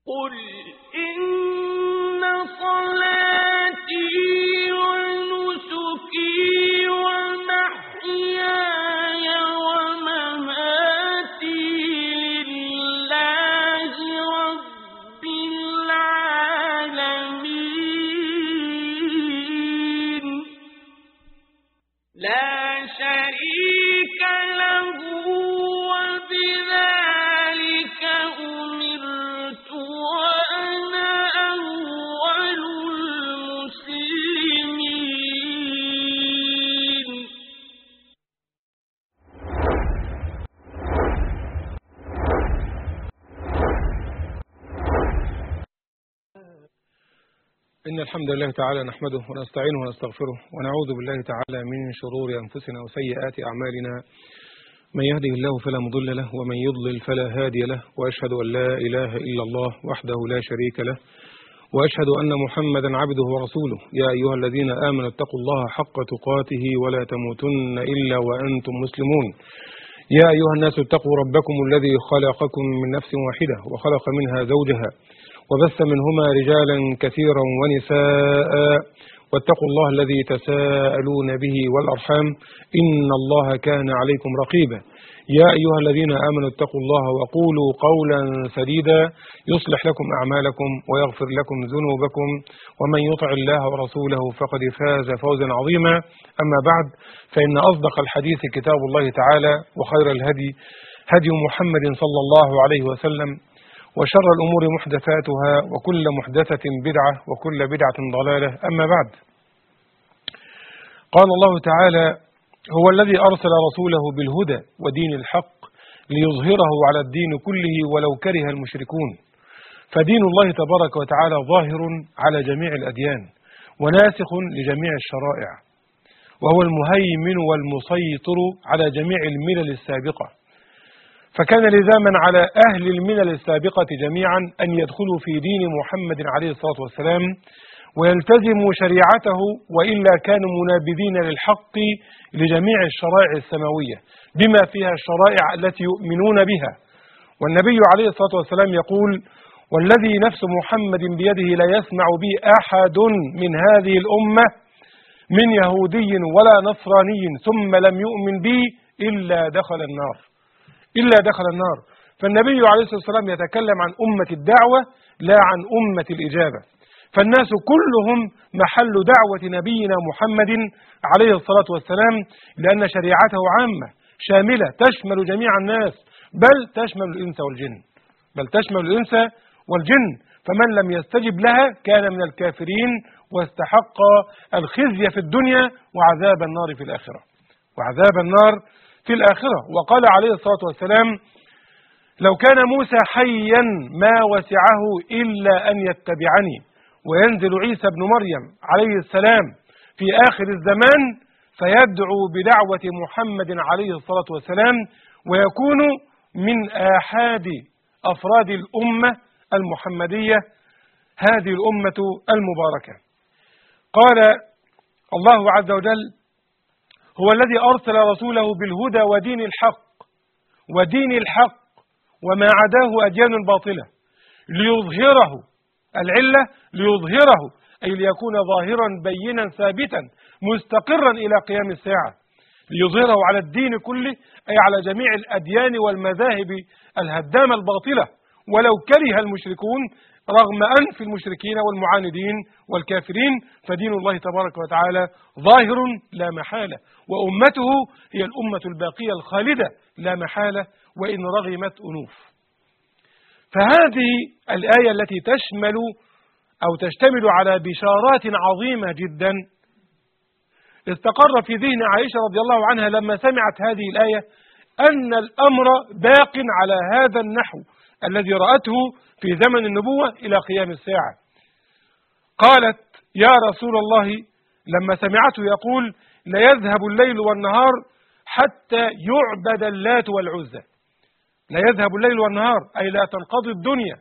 قل إن صلاتي ونسكي ومحياي ومماتي لله رب العالمين لا شريك له وبذلك أمرت وأنا أول المسلمين. إن الحمد لله تعالى نحمده ونستعينه ونستغفره ونعوذ بالله تعالى من شرور أنفسنا وسيئات أعمالنا، من يهده الله فلا مضل له ومن يضلل فلا هادي له، وأشهد أن لا إله إلا الله وحده لا شريك له، وأشهد أن محمدا عبده ورسوله. يا أيها الذين آمنوا اتقوا الله حق تقاته ولا تموتن إلا وأنتم مسلمون. يا أيها الناس اتقوا ربكم الذي خلقكم من نفس واحدة وخلق منها زوجها وبث منهما رجالا كثيرا ونساء، واتقوا الله الذي تساءلون به والأرحام إن الله كان عليكم رقيبا. يا أيها الذين آمنوا اتقوا الله وقولوا قولا سديدا يصلح لكم أعمالكم ويغفر لكم ذنوبكم، ومن يطع الله ورسوله فقد فاز فوزا عظيما. أما بعد، فإن أصدق الحديث كتاب الله تعالى، وخير الهدي هدي محمد صلى الله عليه وسلم، وشر الأمور محدثاتها، وكل محدثة بدعة، وكل بدعة ضلالة. أما بعد، قال الله تعالى: هو الذي أرسل رسوله بالهدى ودين الحق ليظهره على الدين كله ولو كره المشركون. فدين الله تبارك وتعالى ظاهر على جميع الأديان وناسخ لجميع الشرائع، وهو المهيمن والمسيطر على جميع الملل السابقة. فكان لزاما على أهل الملل السابقة جميعا أن يدخلوا في دين محمد عليه الصلاة والسلام ويلتزموا شريعته، وإلا كانوا منابذين للحق لجميع الشرائع السماوية بما فيها الشرائع التي يؤمنون بها. والنبي عليه الصلاة والسلام يقول: والذي نفس محمد بيده لا يسمع بي أحد من هذه الأمة من يهودي ولا نصراني ثم لم يؤمن بي إلا دخل النار. فالنبي عليه الصلاة والسلام يتكلم عن أمة الدعوة لا عن أمة الإجابة. فالناس كلهم محل دعوة نبينا محمد عليه الصلاة والسلام، لأن شريعته عامة شاملة تشمل جميع الناس، بل تشمل الإنس والجن. فمن لم يستجب لها كان من الكافرين واستحق الخزي في الدنيا وعذاب النار في الآخرة. وقال عليه الصلاة والسلام: لو كان موسى حيا ما وسعه إلا أن يتبعني. وينزل عيسى بن مريم عليه السلام في آخر الزمان فيدعو بدعوة محمد عليه الصلاة والسلام، ويكون من آحاد أفراد الأمة المحمدية، هذه الأمة المباركة. قال الله عز وجل: هو الذي أرسل رسوله بالهدى ودين الحق وما عداه أديان باطلة ليظهره، العلة ليظهره أي ليكون ظاهرا بينا ثابتا مستقرا إلى قيام الساعة، ليظهره على الدين كله، أي على جميع الأديان والمذاهب الهدامة الباطلة، ولو كره المشركون، رغم أنف المشركين والمعاندين والكافرين. فدين الله تبارك وتعالى ظاهر لا محالة، وأمته هي الأمة الباقية الخالدة لا محالة، وإن رغمت أنوف. فهذه الآية التي تشتمل على بشارات عظيمة جدا استقر في ذهن عائشة رضي الله عنها لما سمعت هذه الآية أن الأمر باق على هذا النحو الذي رأته في زمن النبوة إلى قيام الساعة. قالت: يا رسول الله، لما سمعته يقول: لا يذهب الليل والنهار حتى يعبد اللات والعزى. لا يذهب الليل والنهار أي لا تنقضي الدنيا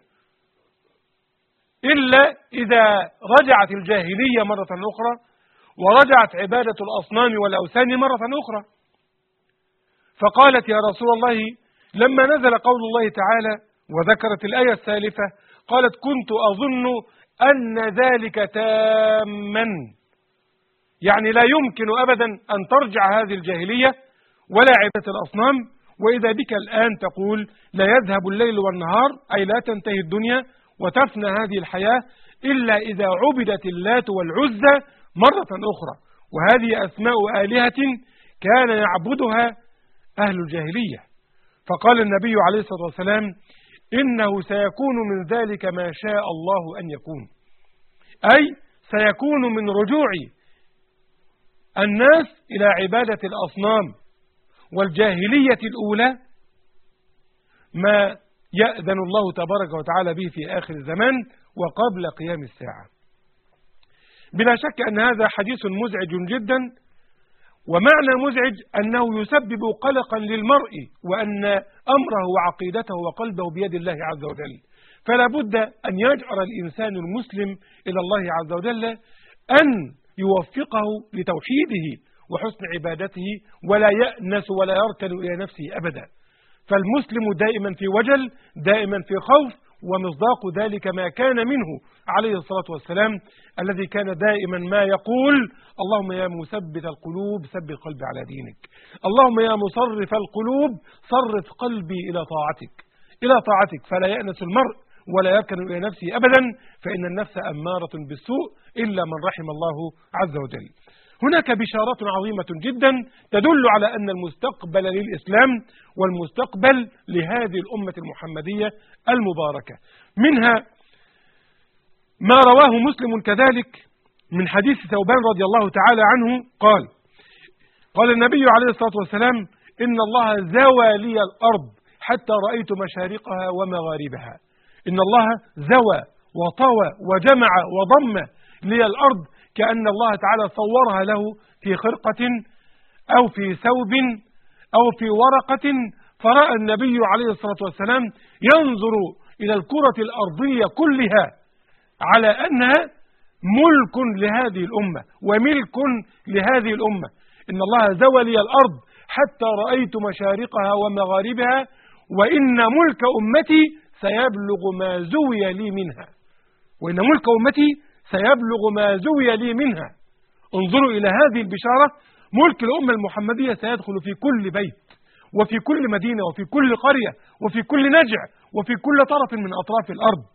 إلا إذا رجعت الجاهلية مرة أخرى، ورجعت عبادة الأصنام والأوثان مرة أخرى. فقالت: يا رسول الله، لما نزل قول الله تعالى: وذكرت الآية السالفة، قالت كنت أظن أن ذلك تاما، يعني لا يمكن أبدا أن ترجع هذه الجاهلية ولا عبادة الأصنام، وإذا بك الآن تقول لا يذهب الليل والنهار، أي لا تنتهي الدنيا وتفنى هذه الحياة إلا إذا عبدت اللات والعزى مرة أخرى، وهذه أسماء آلهة كان يعبدها أهل الجاهلية. فقال النبي عليه الصلاة والسلام إنه سيكون من ذلك ما شاء الله أن يكون، أي سيكون من رجوع الناس إلى عبادة الأصنام والجاهلية الأولى ما يأذن الله تبارك وتعالى به في آخر الزمان وقبل قيام الساعة. بلا شك أن هذا حديث مزعج جدا، ومعنى مزعج أنه يسبب قلقا للمرء، وأن أمره وعقيدته وقلبه بيد الله عز وجل، فلا بد أن يجأر الإنسان المسلم إلى الله عز وجل أن يوفقه لتوحيده وحسن عبادته، ولا يأنس ولا يركن إلى نفسه أبدا. فالمسلم دائما في وجل، دائما في خوف، ومصداق ذلك ما كان منه عليه الصلاة والسلام، الذي كان دائما ما يقول اللهم يا مثبت القلوب ثبت قلبي على دينك، اللهم يا مصرف القلوب صرف قلبي إلى طاعتك، فلا يأنس المرء ولا يركن إلى نفسه أبدا، فإن النفس أمارة بالسوء إلا من رحم الله عز وجل. هناك بشارات عظيمة جدا تدل على أن المستقبل للإسلام والمستقبل لهذه الأمة المحمدية المباركة، منها ما رواه مسلم كذلك من حديث ثوبان رضي الله تعالى عنه قال النبي عليه الصلاة والسلام إن الله زوى لي الأرض حتى رأيت مشارقها ومغاربها. إن الله زوى وطوى وجمع وضم لي الأرض، كأن الله تعالى صورها له في خرقة أو في ثوب أو في ورقة، فرأى النبي عليه الصلاة والسلام ينظر إلى الكرة الأرضية كلها على أنها ملك لهذه الأمة وملك لهذه الأمة. إن الله زوى لي الأرض حتى رأيت مشارقها ومغاربها، وإن ملك أمتي سيبلغ ما زوي لي منها، وإن ملك أمتي سيبلغ ما زوي لي منها. انظروا إلى هذه البشارة، ملك الأمة المحمدية سيدخل في كل بيت وفي كل مدينة وفي كل قرية وفي كل نجع وفي كل طرف من أطراف الأرض.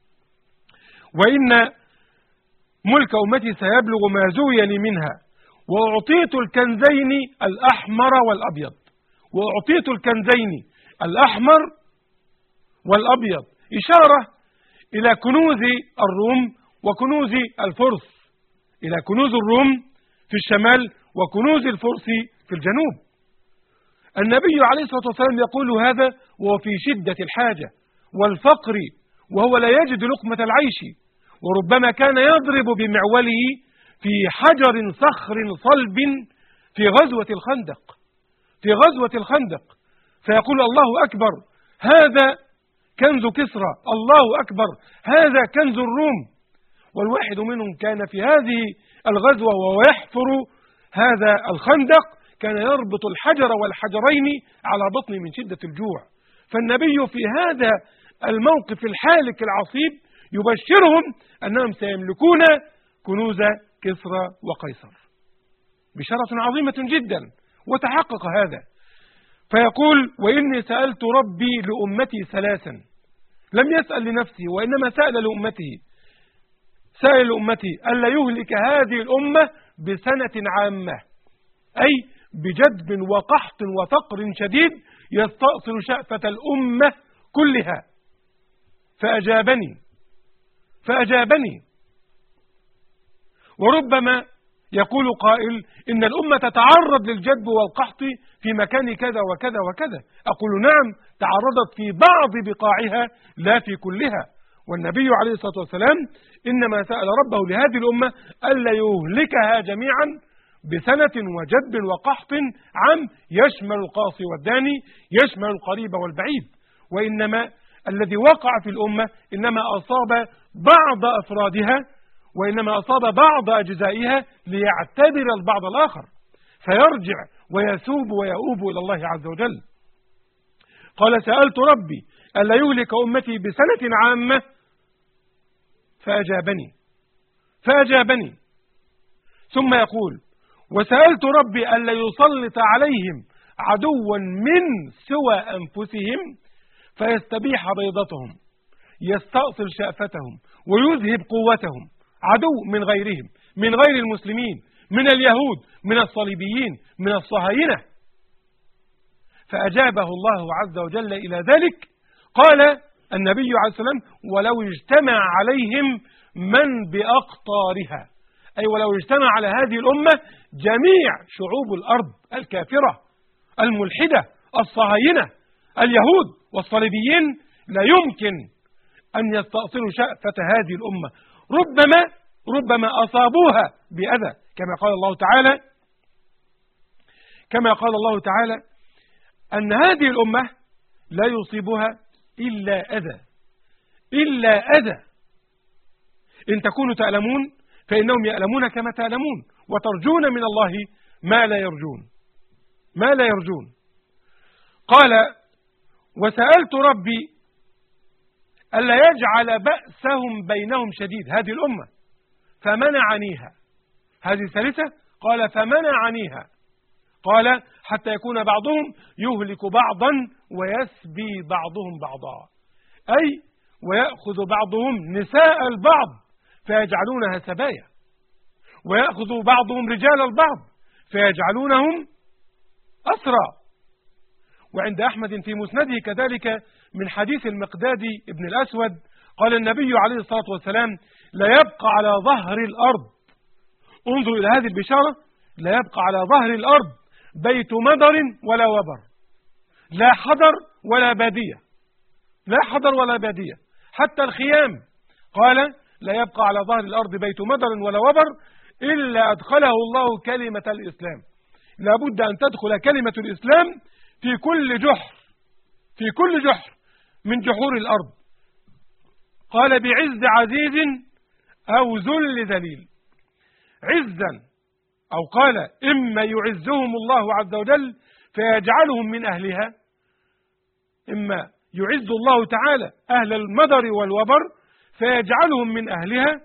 وإن ملك أمتي سيبلغ ما زوي لي منها، وأعطيت الكنزين الأحمر والأبيض. وأعطيت الكنزين الأحمر والأبيض إشارة إلى كنوز الروم وكنوز الفرس، إلى كنوز الروم في الشمال وكنوز الفرس في الجنوب. النبي عليه الصلاة والسلام يقول هذا وهو في شدة الحاجة والفقر، وهو لا يجد لقمة العيش، وربما كان يضرب بمعوله في حجر صخر صلب في غزوة الخندق، فيقول الله أكبر هذا كنز كسرى، الله أكبر هذا كنز الروم. والواحد منهم كان في هذه الغزوة وهو يحفر هذا الخندق كان يربط الحجر والحجرين على بطنه من شدة الجوع. فالنبي في هذا الموقف الحالك العصيب يبشرهم أنهم سيملكون كنوز كسرى وقيصر. بشارة عظيمة جدا، وتحقق هذا. فيقول وإني سألت ربي لأمتي ثلاثا، لم يسأل لنفسه وإنما سأل لأمته، سأل لأمتي ألا يهلك هذه الأمة بسنة عامة، أي بجدب وقحط وفقر شديد يستأصل شأفة الأمة كلها. فأجابني. وربما يقول قائل إن الأمة تتعرض للجدب والقحط في مكان كذا وكذا وكذا. أقول نعم، تعرضت في بعض بقاعها لا في كلها. والنبي عليه الصلاة والسلام إنما سأل ربه لهذه الأمة ألا يهلكها جميعا بسنة وجدب وقحط عام يشمل القاصي والداني، يشمل القريب والبعيد. وإنما الذي وقع في الأمة إنما أصاب بعض أفرادها، وإنما أصاب بعض أجزائها ليعتبر البعض الآخر، فيرجع ويثوب ويؤوب إلى الله عز وجل. قال سألت ربي ألا يهلك أمتي بسنة عامة، فأجابني ثم يقول: وسألت ربي ألا يسلط عليهم عدوا من سوى أنفسهم فيستبيح بيضتهم، يستأصل شأفتهم ويذهب قوتهم، عدو من غيرهم، من غير المسلمين، من اليهود، من الصليبيين، من الصهاينة. فأجابه الله عز وجل إلى ذلك. قال النبي عليه الصلاة والسلام: ولو اجتمع عليهم من بأقطارها، أي ولو اجتمع على هذه الأمة جميع شعوب الأرض الكافرة الملحدة الصهاينة اليهود والصليبيين، لا يمكن أن يستأصلوا شأفة هذه الأمة، ربما أصابوها بأذى، كما قال الله تعالى أن هذه الأمة لا يصيبها إلا أذى. إن تكونوا تألمون فإنهم يألمون كما تألمون، وترجون من الله ما لا يرجون. قال: وسألت ربي ألا يجعل بأسهم بينهم شديد، هذه الأمة، فمنعنيها. هذه ثالثة، قال: فمنعنيها. قال: حتى يكون بعضهم يهلك بعضا ويسبي بعضهم بعضا، أي ويأخذ بعضهم نساء البعض فيجعلونها سبايا، ويأخذ بعضهم رجال البعض فيجعلونهم أسرى. وعند أحمد في مسنده كذلك من حديث المقداد ابن الأسود قال النبي عليه الصلاة والسلام: لا يبقى على ظهر الأرض، انظر إلى هذه البشارة، لا يبقى على ظهر الأرض بيت مدر ولا وبر، لا حضر ولا بادية، حتى الخيام. قال: لا يبقى على ظهر الأرض بيت مدر ولا وبر إلا أدخله الله كلمة الإسلام. لابد أن تدخل كلمة الإسلام في كل جحر من جحور الأرض. قال: بعز عزيز أو ذل ذليل. عزا، أو قال: إما يعزهم الله عز وجل فيجعلهم من أهلها، إما يعز الله تعالى أهل المدر والوبر فيجعلهم من أهلها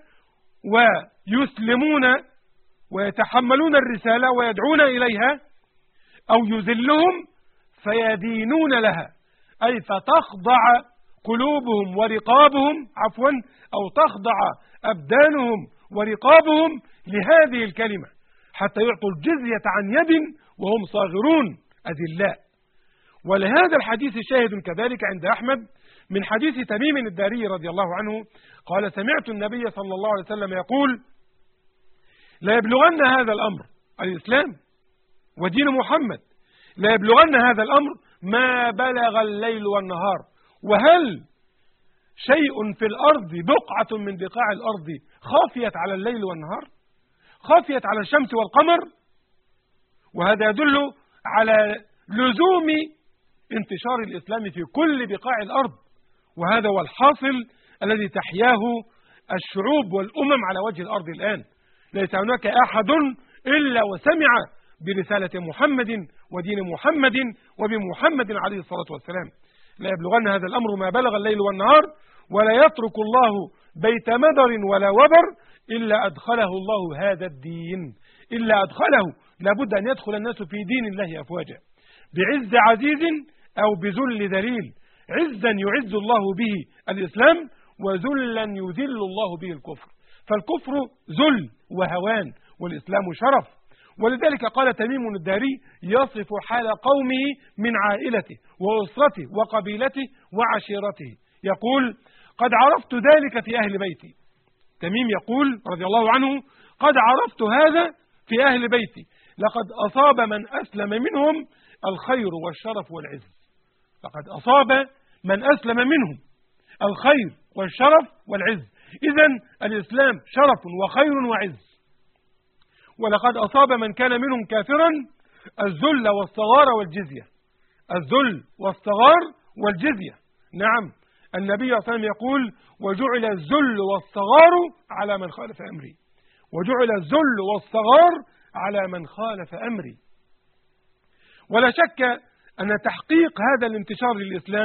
ويسلمون ويتحملون الرسالة ويدعون إليها، أو يذلهم فيدينون لها، أي فتخضع قلوبهم ورقابهم، أو تخضع أبدانهم ورقابهم لهذه الكلمة، حتى يعطوا الجزية عن يد وهم صاغرون أذلاء. ولهذا الحديث شاهد كذلك عند أحمد من حديث تميم الداري رضي الله عنه قال: سمعت النبي صلى الله عليه وسلم يقول: لا يبلغن هذا الأمر، الإسلام ودين محمد، لا يبلغن هذا الأمر ما بلغ الليل والنهار. وهل شيء في الأرض، بقعة من بقاع الأرض، خافيت على الليل والنهار، خافيت على الشمس والقمر؟ وهذا يدل على لزوم انتشار الإسلام في كل بقاع الأرض، وهذا هو الحاصل الذي تحياه الشعوب والأمم على وجه الأرض الآن. ليس هناك أحد إلا وسمع برسالة محمد ودين محمد وبمحمد عليه الصلاة والسلام. لا يبلغن هذا الأمر ما بلغ الليل والنهار، ولا يترك الله بيت مدر ولا وبر إلا أدخله الله هذا الدين، إلا أدخله، لابد أن يدخل الناس في دين الله أفواجا، بعز عزيز أو بذل ذليل. عزا يعز الله به الإسلام، وذلا يذل الله به الكفر. فالكفر ذل وهوان، والإسلام شرف. ولذلك قال تميم الداري يصف حال قومه من عائلته وأسرته وقبيلته وعشيرته، يقول: قد عرفت ذلك في أهل بيتي. تميم يقول رضي الله عنه: قد عرفت هذا في أهل بيتي، لقد أصاب من أسلم منهم الخير والشرف والعز. لقد أصاب من أسلم منهم الخير والشرف والعز. إذن الإسلام شرف وخير وعز. ولقد أصاب من كان منهم كافرا الذل والصغار والجزية. الذل والصغار والجزية. نعم، النبي صلى الله عليه وسلم يقول: وجعل الذل والصغار على من خالف أمري. وجعل الذل والصغار على من خالف أمري. ولا شك أن تحقيق هذا الانتشار للإسلام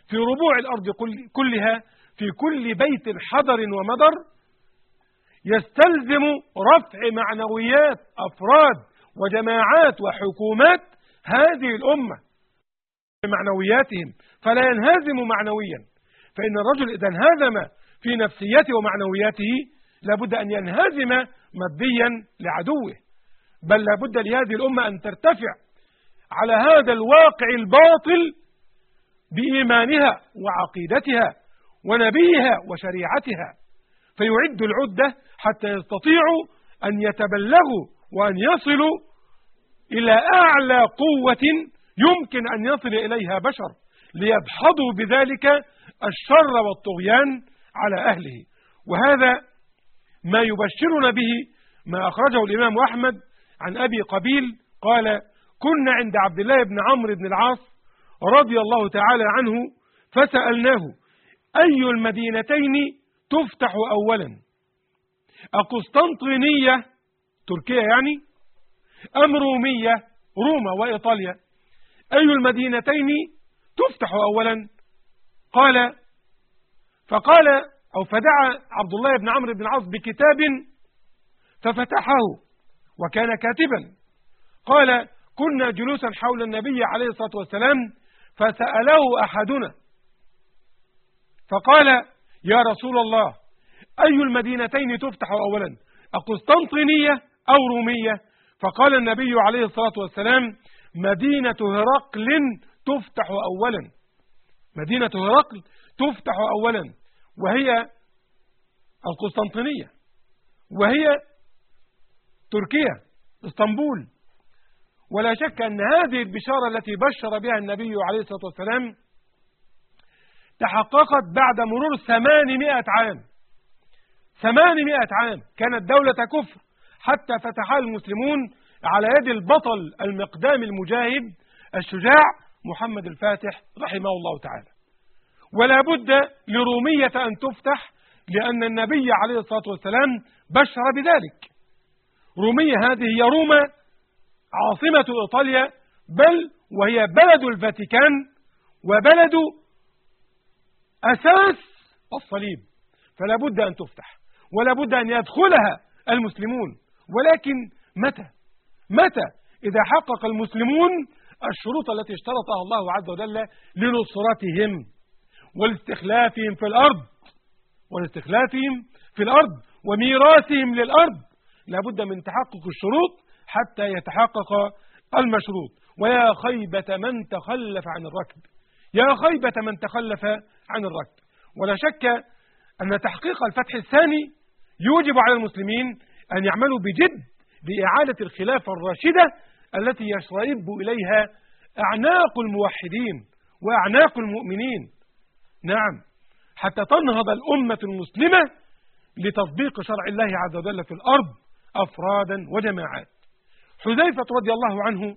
في ربوع الأرض كلها، في كل بيت حضر ومدر، يستلزم رفع معنويات أفراد وجماعات وحكومات هذه الأمة بمعنوياتهم، فلا ينهزم معنويا. فإن الرجل إذا انهزم في نفسيته ومعنوياته لابد أن ينهزم ماديا لعدوه، بل لابد لهذه الأمة أن ترتفع على هذا الواقع الباطل بإيمانها وعقيدتها ونبيها وشريعتها، فيعد العدة حتى يستطيعوا أن يتبلغوا وأن يصلوا إلى أعلى قوة يمكن أن يصل إليها بشر، ليدحضوا بذلك الشر والطغيان على أهله. وهذا ما يبشرنا به ما أخرجه الإمام أحمد عن أبي قبيل قال: كنا عند عبد الله بن عمرو بن العاص رضي الله تعالى عنه فسألناه: أي المدينتين تفتح أولا، أقسطنطينية تركيا يعني، أم رومية روما وإيطاليا؟ أي المدينتين تفتح أولا؟ فدعا عبد الله بن عمرو بن العاص بكتاب ففتحه وكان كاتبا. قال: كنا جلوسا حول النبي عليه الصلاة والسلام فسأله أحدنا فقال: يا رسول الله، أي المدينتين تفتح أولا، أقسطنطينية أو رومية؟ فقال النبي عليه الصلاة والسلام: مدينة هرقل تفتح أولا. مدينة هرقل تفتح أولا، وهي القسطنطينية، وهي تركيا اسطنبول. ولا شك أن هذه البشارة التي بشر بها النبي عليه الصلاة والسلام تحققت بعد مرور 800 عام. 800 عام كانت دولة كفر حتى فتحها المسلمون على يد البطل المقدام المجاهد الشجاع محمد الفاتح رحمه الله تعالى. ولا بد لرومية أن تفتح، لأن النبي عليه الصلاة والسلام بشر بذلك. رومية هذه هي روما عاصمة إيطاليا، بل وهي بلد الفاتيكان وبلد أساس الصليب، فلا بد أن تفتح ولا بد أن يدخلها المسلمون. ولكن متى إذا حقق المسلمون الشروط التي اشترطها الله عز وجل لنصرتهم والاستخلافهم في الأرض وميراثهم للأرض. لا بد من تحقق الشروط حتى يتحقق المشروط. ويا خيبة من تخلف عن الركب، يا خيبة من تخلف عن الركب. ولا شك أن تحقيق الفتح الثاني يوجب على المسلمين أن يعملوا بجد لإعادة الخلافة الراشدة التي يشرئب إليها أعناق الموحدين وأعناق المؤمنين، نعم، حتى تنهض الأمة المسلمة لتطبيق شرع الله عز وجل في الأرض أفرادا وجماعات. حذيفة رضي الله عنه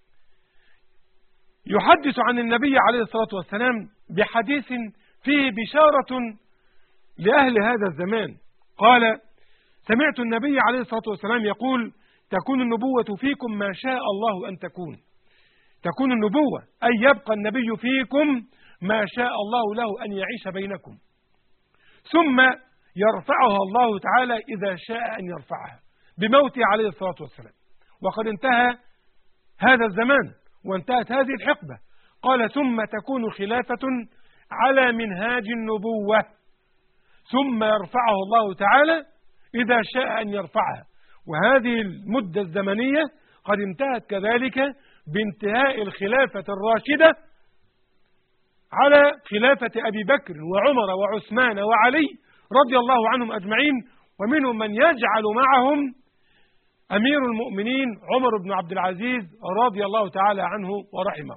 يحدث عن النبي عليه الصلاة والسلام بحديث فيه بشارة لأهل هذا الزمان. قال: سمعت النبي عليه الصلاة والسلام يقول: تكون النبوة فيكم ما شاء الله أن تكون. تكون النبوة أي يبقى النبي فيكم ما شاء الله له أن يعيش بينكم، ثم يرفعها الله تعالى إذا شاء أن يرفعها بموته عليه الصلاة والسلام. وقد انتهى هذا الزمان وانتهت هذه الحقبة. قال: ثم تكون خلافة على منهاج النبوة، ثم يرفعه الله تعالى إذا شاء أن يرفعها. وهذه المدة الزمنية قد انتهت كذلك بانتهاء الخلافة الراشدة على خلافة أبي بكر وعمر وعثمان وعلي رضي الله عنهم أجمعين، ومنهم من يجعل معهم أمير المؤمنين عمر بن عبد العزيز رضي الله تعالى عنه ورحمه.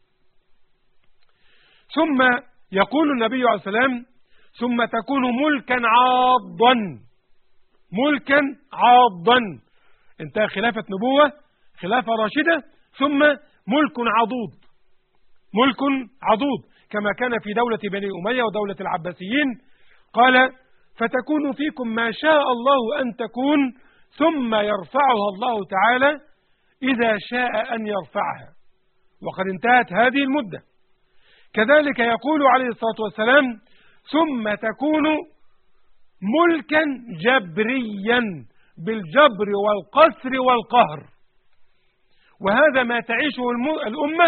ثم يقول النبي عليه الصلاة والسلام: ثم تكون ملكا عاضا. انتهى خلافة نبوة، خلافة راشدة، ثم ملك عضوض كما كان في دولة بني أمية ودولة العباسيين. قال: فتكون فيكم ما شاء الله أن تكون، ثم يرفعها الله تعالى إذا شاء أن يرفعها. وقد انتهت هذه المدة. كذلك يقول عليه الصلاة والسلام ثم تكون ملكا جبريا بالجبر والقسر والقهر. وهذا ما تعيشه الأمة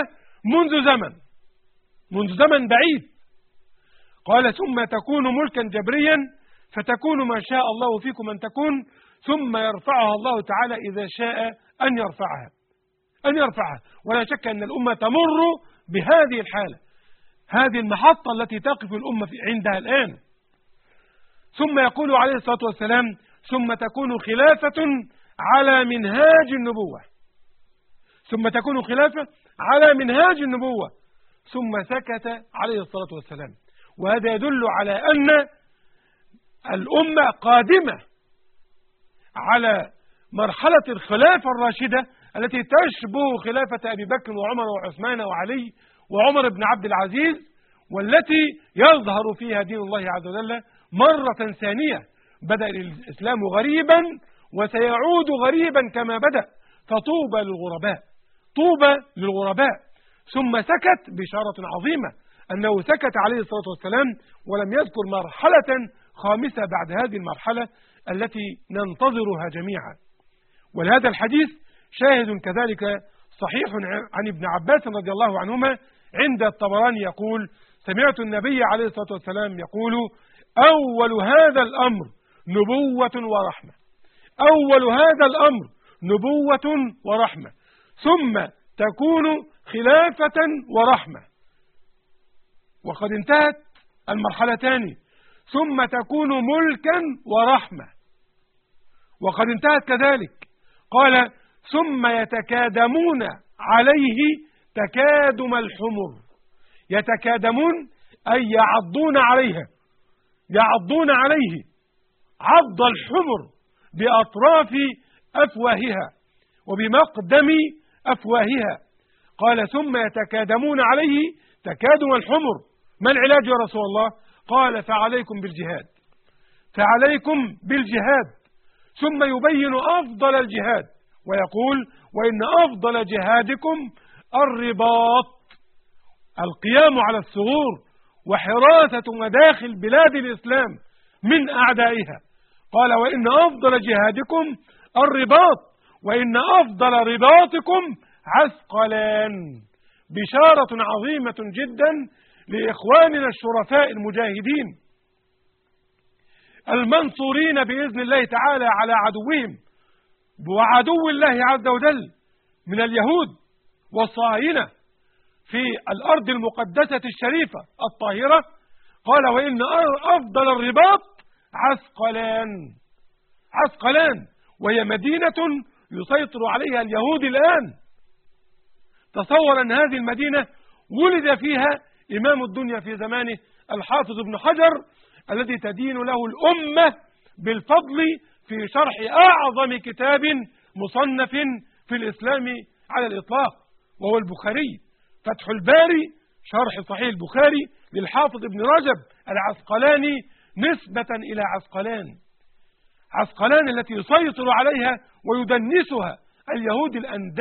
منذ زمن بعيد. قال ثم تكون ملكا جبريا فتكون ما شاء الله فيكم أن تكون، ثم يرفعها الله تعالى إذا شاء أن يرفعها. ولا شك أن الأمة تمر بهذه الحالة، هذه المحطة التي تقف الأمة عندها الآن. ثم يقول عليه الصلاة والسلام ثم تكون خلافة على منهاج النبوة، ثم تكون خلافة على منهاج النبوة، ثم سكت عليه الصلاة والسلام. وهذا يدل على أن الأمة قادمة على مرحلة الخلافة الراشدة التي تشبه خلافة أبي بكر وعمر وعثمان وعلي وعمر بن عبد العزيز، والتي يظهر فيها دين الله عز وجل مرة ثانية. بدأ الإسلام غريبا وسيعود غريبا كما بدأ، فطوبى للغرباء، طوبى للغرباء. ثم سكت بشارة عظيمة أنه سكت عليه الصلاة والسلام ولم يذكر مرحلة خامسة بعد هذه المرحلة التي ننتظرها جميعا. ولهذا الحديث شاهد كذلك صحيح عن ابن عباس رضي الله عنهما عند الطبراني يقول سمعت النبي عليه الصلاة والسلام يقول أول هذا الأمر نبوة ورحمة، أول هذا الأمر نبوة ورحمة، ثم تكون خلافة ورحمة. وقد انتهت المرحلتان، ثم تكون ملكا ورحمة، وقد انتهت كذلك. قال ثم يتكادمون عليه تكادم الحمر، يتكادمون أي يعضون عليها، يعضون عليه عض الحمر بأطراف أفواهها وبمقدم أفواهها. قال ثم يتكادمون عليه تكادم الحمر. ما العلاج يا رسول الله؟ قال فعليكم بالجهاد، فعليكم بالجهاد. ثم يبين أفضل الجهاد ويقول وإن أفضل جهادكم الرباط، القيام على الثغور وحراسة مداخل بلاد الإسلام من أعدائها. قال وإن أفضل جهادكم الرباط وإن أفضل رباطكم عسقلان. بشارة عظيمة جدا لإخواننا الشرفاء المجاهدين المنصورين بإذن الله تعالى على عدوهم وعدو الله عز وجل من اليهود والصهاينة في الأرض المقدسة الشريفة الطاهرة. قال وإن أفضل الرباط عسقلان، عسقلان وهي مدينة يسيطر عليها اليهود الآن. تصور أن هذه المدينة ولد فيها إمام الدنيا في زمانه الحافظ ابن حجر الذي تدين له الأمة بالفضل في شرح أعظم كتاب مصنف في الإسلام على الإطلاق، وهو البخاري، فتح الباري شرح صحيح البخاري للحافظ ابن رجب العسقلاني نسبة إلى عسقلان، عسقلان التي يسيطر عليها ويدنسها اليهود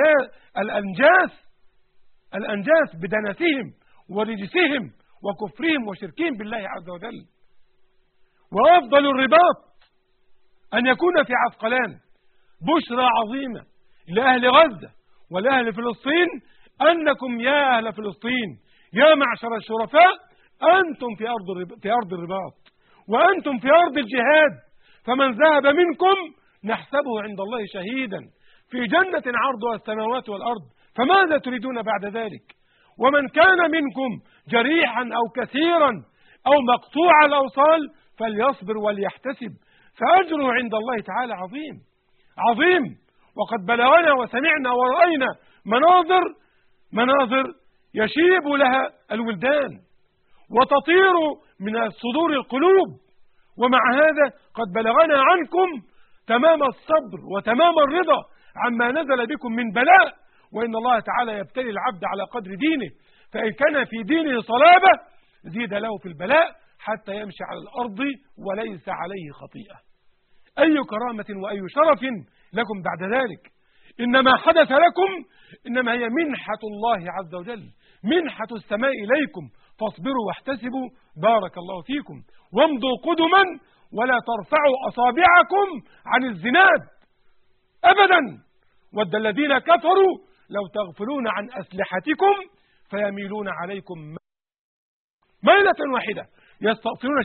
الأنجاس بدنسهم ورجسهم وكفرهم وشركهم بالله عز وجل. وأفضل الرباط أن يكون في عسقلان. بشرى عظيمة لأهل غزة ولأهل فلسطين أنكم يا أهل فلسطين يا معشر الشرفاء أنتم في أرض الرباط وأنتم في أرض الجهاد، فمن ذهب منكم نحسبه عند الله شهيدا في جنة عرضها السماوات والأرض، فماذا تريدون بعد ذلك؟ ومن كان منكم جريحا أو كثيرا أو مقطوع الأوصال فليصبر وليحتسب، فأجره عند الله تعالى عظيم عظيم. وقد بلغنا وسمعنا ورأينا مناظر يشيب لها الولدان وتطير من صدور القلوب، ومع هذا قد بلغنا عنكم تمام الصبر وتمام الرضا عما نزل بكم من بلاء، وإن الله تعالى يبتلي العبد على قدر دينه، فإن كان في دينه صلابة زيد له في البلاء حتى يمشي على الأرض وليس عليه خطيئة. أي كرامة وأي شرف لكم بعد ذلك. إنما حدث لكم إنما هي منحة الله عز وجل، منحة السماء إليكم، فاصبروا واحتسبوا بارك الله فيكم، وامضوا قدما ولا ترفعوا أصابعكم عن الزناد أبدا. ود الذين كفروا لو تغفلون عن أسلحتكم فيميلون عليكم ميلة واحدة يستأصلون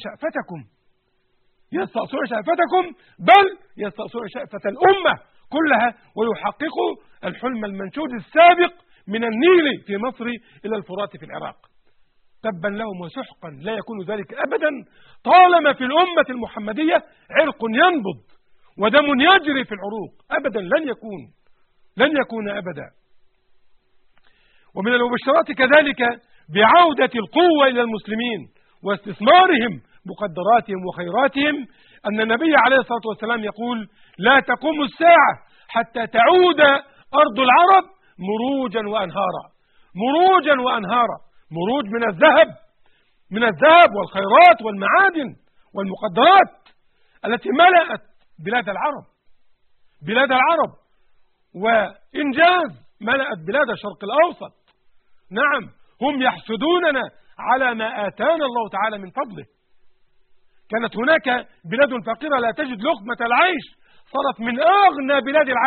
شأفتكم بل يستأصلون شأفة الأمة كلها ويحققوا الحلم المنشود السابق من النيل في مصر إلى الفرات في العراق. تبا لهم وسحقا، لا يكون ذلك أبدا طالما في الأمة المحمدية عرق ينبض ودم يجري في العروق، أبدا لن يكون أبدا. ومن المبشرات كذلك بعودة القوة إلى المسلمين واستثمارهم مقدراتهم وخيراتهم أن النبي عليه الصلاة والسلام يقول: لا تقوم الساعة حتى تعود أرض العرب مروجا وأنهارا، مروج من الذهب والخيرات والمعادن والمقدرات التي ملأت بلاد العرب وإنجاز ملأت بلاد الشرق الأوسط. نعم، هم يحسدوننا على ما آتانا الله تعالى من فضله. كانت هناك بلاد فقيرة لا تجد لقمة العيش، صارت من أغنى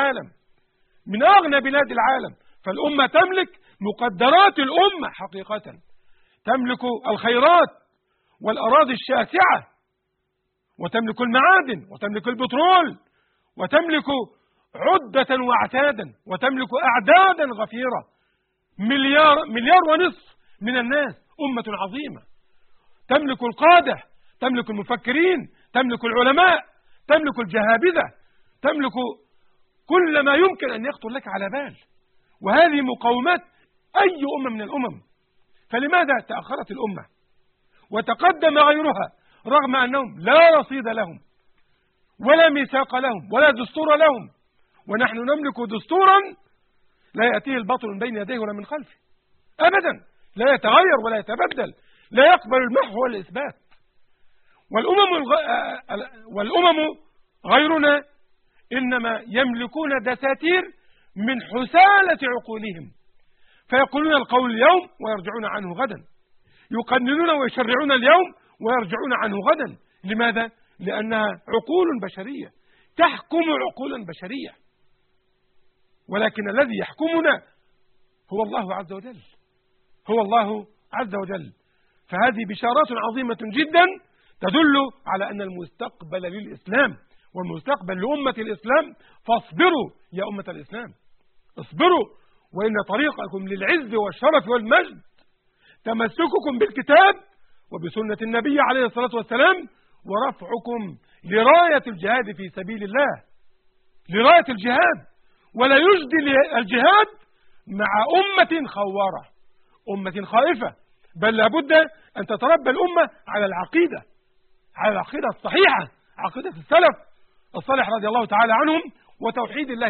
بلاد العالم. فالأمة تملك مقدرات الأمة حقيقة، تملك الخيرات والأراضي الشاسعة، وتملك المعادن، وتملك البترول، وتملك عدة وعتادا، وتملك أعدادا غفيرة، مليار ونصف من الناس، أمة عظيمة. تملك القادة، تملك المفكرين، تملك العلماء، تملك الجهابذة، تملك كل ما يمكن أن يخطر لك على بال. وهذه مقومات أي أمة من الأمم. فلماذا تأخرت الأمة وتقدم غيرها رغم أنهم لا رصيد لهم ولا ميثاق لهم ولا دستور لهم؟ ونحن نملك دستورا لا يأتيه الباطل من بين يديه ولا من خلفه أبدا، لا يتغير ولا يتبدل، لا يقبل المحو والإثبات. والأمم غيرنا إنما يملكون دساتير من حسالة عقولهم، فيقولون القول اليوم ويرجعون عنه غدا، يقننون ويشرعون اليوم ويرجعون عنه غدا. لماذا؟ لأنها عقول بشرية تحكم عقولا بشرية، ولكن الذي يحكمنا هو الله عز وجل. فهذه بشارات عظيمة جدا تدل على أن المستقبل للإسلام والمستقبل لأمة الإسلام. فاصبروا يا أمة الإسلام، اصبروا، وإن طريقكم للعز والشرف والمجد تمسككم بالكتاب وبسنة النبي عليه الصلاة والسلام، ورفعكم لراية الجهاد في سبيل الله، لراية الجهاد. ولا يجدي الجهاد مع أمة خوارة، أمة خائفة، بل لابد أن تتربى الأمة على العقيدة الصحيحة، عقيدة السلف الصالح رضي الله تعالى عنهم، وتوحيد الله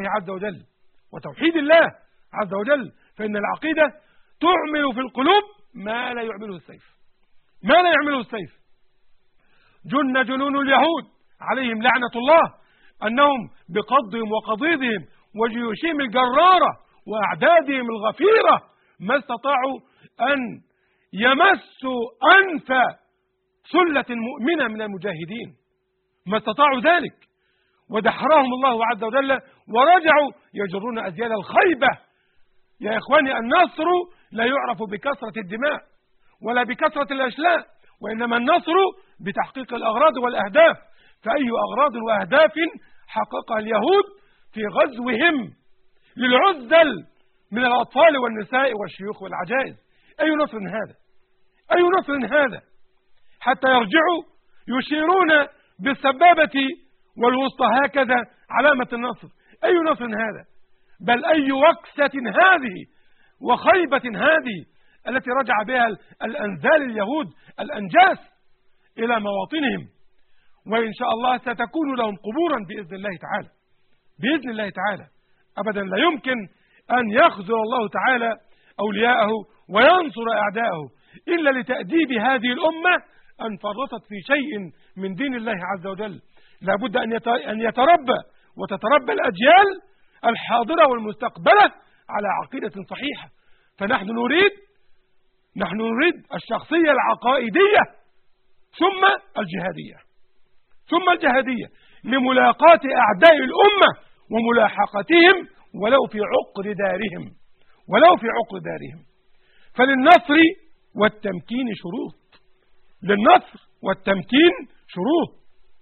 عز وجل. فإن العقيدة تعمل في القلوب ما لا يعمله السيف. جن جنون اليهود عليهم لعنة الله أنهم بقضهم وقضيضهم وجيوشهم الجرارة وأعدادهم الغفيرة ما استطاعوا أن يمسوا أنف سلة مؤمنة من المجاهدين، ما استطاعوا ذلك، ودحرهم الله عز وجل ورجعوا يجرون أزيال الخيبة. يا إخواني، النصر لا يعرف بكثرة الدماء ولا بكثرة الأشلاء، وإنما النصر بتحقيق الأغراض والأهداف. فأي أغراض وأهداف حققها اليهود في غزوهم للعزل من الأطفال والنساء والشيوخ والعجائز؟ أي نصر هذا؟ حتى يرجعوا يشيرون بالسبابة والوسطى هكذا علامة النصر. أي نصر هذا؟ بل أي وكسة هذه وخيبة هذه التي رجع بها الأنزال اليهود الأنجاس إلى مواطنهم، وإن شاء الله ستكون لهم قبورا بإذن الله تعالى. أبدا لا يمكن أن يخذل الله تعالى أولياءه وينصر أعداءه إلا لتأديب هذه الأمة أن فرطت في شيء من دين الله عز وجل. لا بد أن يتربى وتتربى الأجيال الحاضرة والمستقبلة على عقيدة صحيحة. فنحن نريد نحن نريد الشخصية العقائدية ثم الجهادية لملاقاة أعداء الأمة وملاحقتهم ولو في عقر دارهم. فللنصر والتمكين شروط،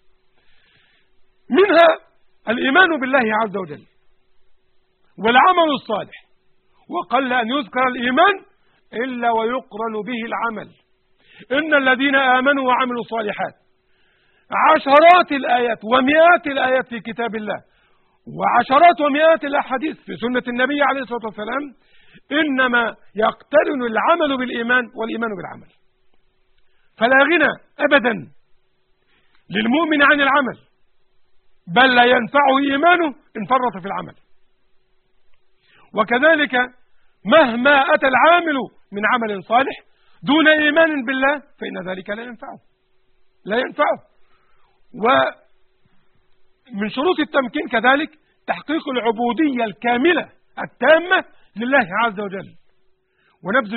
منها الإيمان بالله عز وجل والعمل الصالح، وقل أن يذكر الإيمان إلا ويقرن به العمل. إن الذين آمنوا وعملوا الصالحات، عشرات الآيات ومئات الآيات في كتاب الله، وعشرات ومئات الأحاديث في سنة النبي عليه الصلاة والسلام، إنما يقترن العمل بالإيمان والإيمان بالعمل. فلا غنى أبدا للمؤمن عن العمل، بل لا ينفعه إيمانه إن فرط في العمل. وكذلك مهما أتى العامل من عمل صالح دون إيمان بالله فإن ذلك لا ينفعه. ومن شروط التمكين كذلك تحقيق العبودية الكاملة التامة لله عز وجل، ونبذ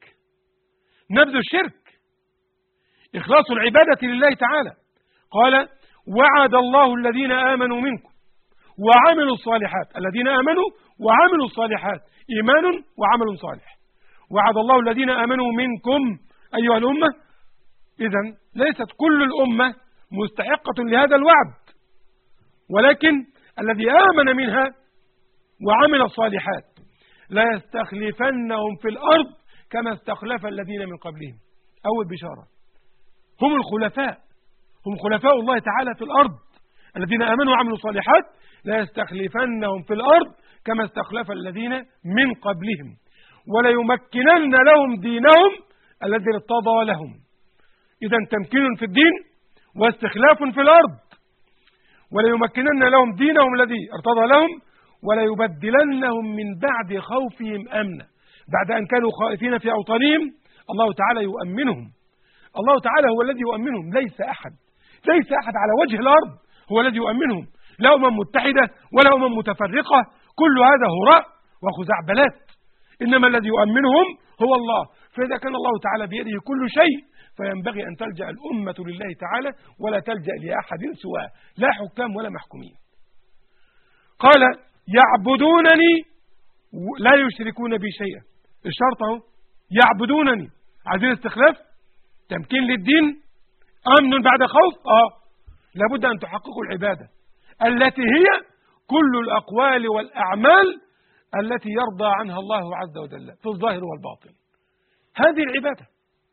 الشرك، إخلاص العبادة لله تعالى. قال: وعد الله الذين آمنوا منكم وعملوا الصالحات، الذين آمنوا وعملوا الصالحات إيمان وعمل صالح. وعد الله الذين آمنوا منكم أيها الأمة. إذن ليست كل الأمة مستحقة لهذا الوعد، ولكن الذي آمن منها وعمل الصالحات لا يستخلفنهم في الأرض كما استخلف الذين من قبلهم. أول بشارة، هم خلفاء الله تعالى في الأرض. الذين آمنوا وعملوا الصالحات لا يستخلفنهم في الأرض كما استخلف الذين من قبلهم وليمكنن لهم دينهم الذي ارتضى لهم. إذن تمكين في الدين واستخلاف في الأرض. وليمكنن لهم دينهم الذي ارتضى لهم وليبدلنهم من بعد خوفهم أمنا. بعد أن كانوا خائفين في أوطانهم الله تعالى يؤمنهم. الله تعالى هو الذي يؤمنهم، ليس أحد على وجه الأرض هو الذي يؤمنهم، لا أمم متحدة ولا أمم متفرقة، كل هذا هراء وخزعبلات. إنما الذي يؤمنهم هو الله. فإذا كان الله تعالى بيده كل شيء فينبغي أن تلجأ الأمة لله تعالى ولا تلجأ لأحد سواه، لا حكام ولا محكومين. قال: يعبدونني لا يشركون بي شيئا. الشرط اهو، يعبدونني. عايزين استخلاف، تمكين للدين، أمن بعد خوف. لابد أن تحققوا العبادة التي هي كل الأقوال والأعمال التي يرضى عنها الله عز وجل في الظاهر والباطن. هذه العبادة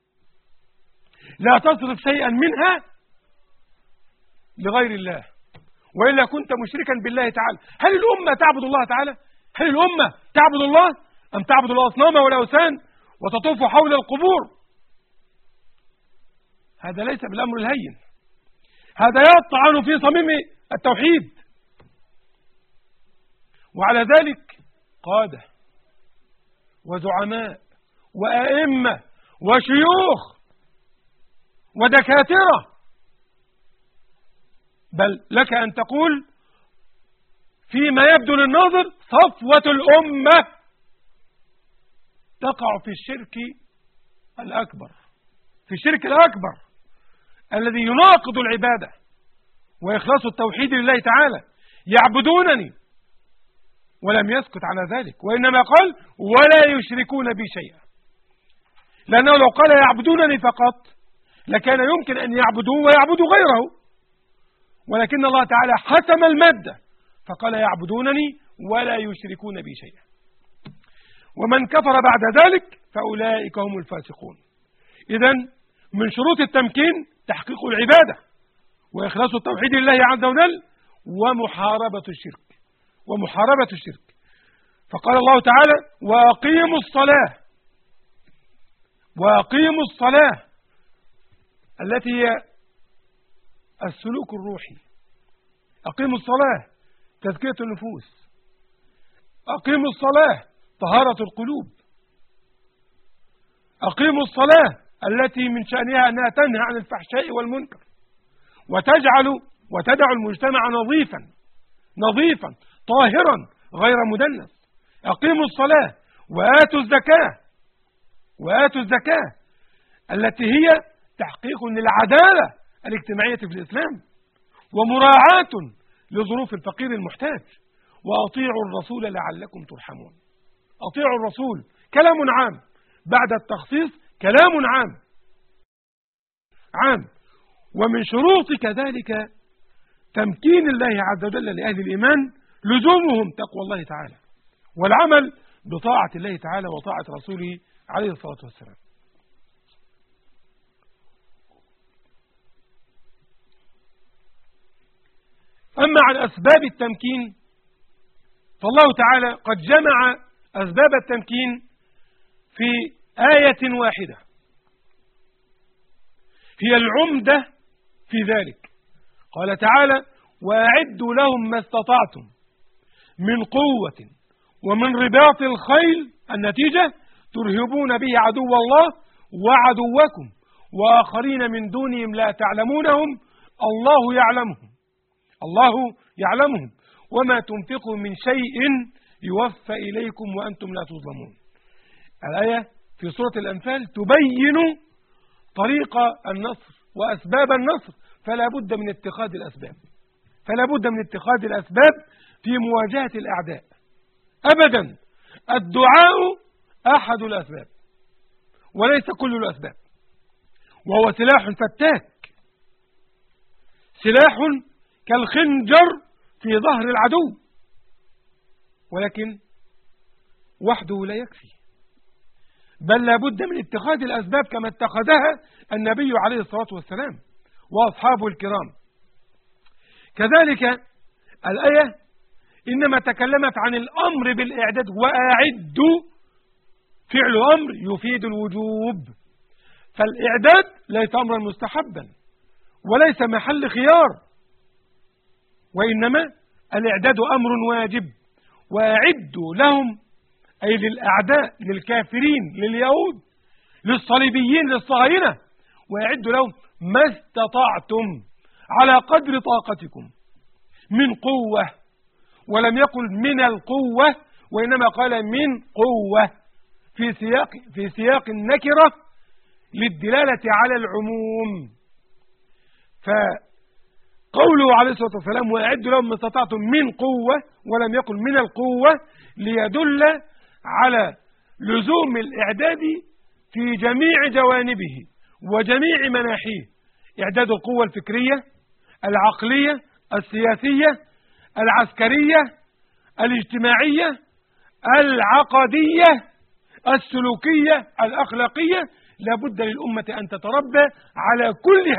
لا تصرف شيئا منها لغير الله، وإلا كنت مشركا بالله تعالى. هل الأمة تعبد الله تعالى؟ هل الأمة تعبد الله أم تعبد الأصنام والأوثان وتطوف حول القبور؟ هذا ليس بالأمر الهين، هذا يطعن في صميم التوحيد. وعلى ذلك قادة وزعماء وأئمة وشيوخ ودكاترة، بل لك أن تقول فيما يبدو للناظر صفوة الأمة تقع في الشرك الأكبر الذي يناقض العبادة وإخلاص التوحيد لله تعالى. يعبدونني، ولم يسكت على ذلك، وإنما قال: ولا يشركون بي شيئا. لأنه لو قال يعبدونني فقط لكان يمكن أن يعبدوه ويعبدوا غيره، ولكن الله تعالى حسم المادة فقال: يعبدونني ولا يشركون بي شيئا. ومن كفر بعد ذلك فأولئك هم الفاسقون. إذن من شروط التمكين تحقيق العبادة وإخلاص التوحيد لله عز وجل ومحاربة الشرك. فقال الله تعالى: وأقيموا الصلاة التي هي السلوك الروحي. أقيموا الصلاة تزكية النفوس، أقيموا الصلاة طهارة القلوب، أقيموا الصلاة التي من شأنها أنها تنهى عن الفحشاء والمنكر وتدع المجتمع نظيفا طاهرا غير مدنس. أقيموا الصلاة وآتوا الزكاة وآتوا الزكاة التي هي تحقيق للعدالة الاجتماعية في الإسلام ومراعاة لظروف الفقير المحتاج. وأطيعوا الرسول لعلكم ترحمون. أطيعوا الرسول كلام عام، بعد التخصيص كلام عام. ومن شروط كذلك تمكين الله عز وجل لأهل الإيمان لزومهم تقوى الله تعالى والعمل بطاعة الله تعالى وطاعة رسوله عليه الصلاة والسلام. أما عن أسباب التمكين فالله تعالى قد جمع أسباب التمكين في آية واحدة هي العمدة في ذلك. قال تعالى: وأعدوا لهم ما استطعتم من قوة ومن رباط الخيل، النتيجة ترهبون به عدو الله وعدوكم وآخرين من دونهم لا تعلمونهم الله يعلمهم وما تنفقوا من شيء يوفى إليكم وأنتم لا تظلمون. الآية في سورة الأنفال تبين طريق النصر وأسباب النصر، فلا بد من اتخاذ الأسباب في مواجهة الأعداء. أبدا الدعاء أحد الأسباب وليس كل الأسباب، وهو سلاح فتاك، سلاح كالخنجر في ظهر العدو، ولكن وحده لا يكفي، بل لا بد من اتخاذ الأسباب كما اتخذها النبي عليه الصلاة والسلام وأصحابه الكرام. كذلك الآية إنما تكلمت عن الأمر بالإعداد، وأعدوا فعل أمر يفيد الوجوب، فالإعداد ليس أمرا مستحبا وليس محل خيار، وإنما الإعداد أمر واجب. وأعدوا لهم أي للأعداء، للكافرين، لليهود، للصليبيين، للصهاينة، وأعدوا لهم ما استطعتم على قدر طاقتكم من قوة، ولم يقل من القوة وإنما قال من قوة في سياق النكرة للدلالة على العموم. فقوله عليه الصلاة والسلام وأعدوا لهم ما استطعتم من قوة ولم يقل من القوة ليدل على لزوم الإعداد في جميع جوانبه وجميع مناحيه: إعداد القوة الفكرية، العقلية، السياسية، العسكرية، الاجتماعية، العقدية، السلوكية، الأخلاقية. لابد للأمة أن تتربى على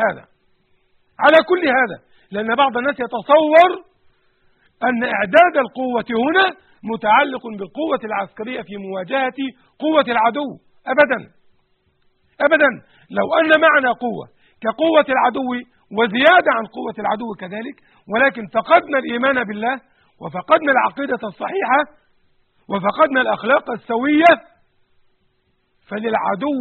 كل هذا، لأن بعض الناس يتصور أن إعداد القوة هنا متعلق بالقوة العسكرية في مواجهة قوة العدو. أبدا، لو أن معنا قوة كقوة العدو وزيادة عن قوة العدو كذلك، ولكن فقدنا الإيمان بالله وفقدنا العقيدة الصحيحة وفقدنا الأخلاق السوية، فللعدو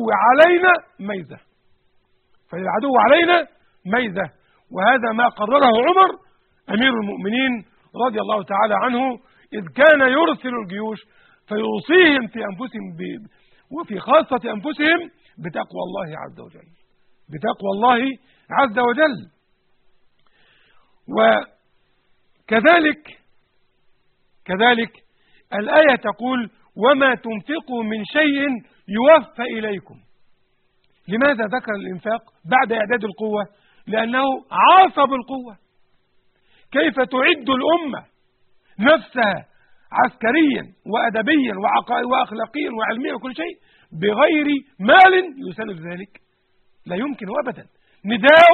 علينا ميزة. وهذا ما قرره عمر أمير المؤمنين رضي الله تعالى عنه، إذ كان يرسل الجيوش فيوصيهم في أنفسهم وفي خاصة أنفسهم بتقوى الله عز وجل. وكذلك الآية تقول وما تنفقوا من شيء يوفى إليكم. لماذا ذكر الإنفاق بعد إعداد القوة؟ لأنه عاصب القوة. كيف تعد الأمة نفسها عسكريا وأدبيا وأخلاقيا وعلميا وكل شيء بغير مال يساند ذلك؟ لا يمكن أبدا. نداء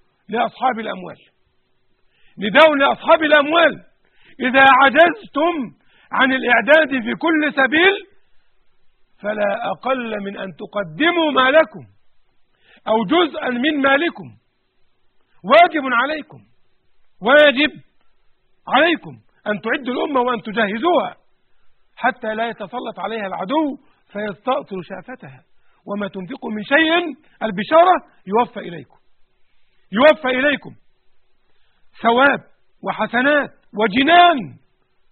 لأصحاب الأموال إذا عجزتم عن الإعداد في كل سبيل فلا أقل من أن تقدموا مالكم أو جزءا من مالكم. واجب عليكم أن تعدوا الأمة وأن تجهزوها حتى لا يتسلط عليها العدو فيستأصل شافتها. وما تنفقوا من شيء البشارة يوفى إليكم ثواب وحسنات وجنان.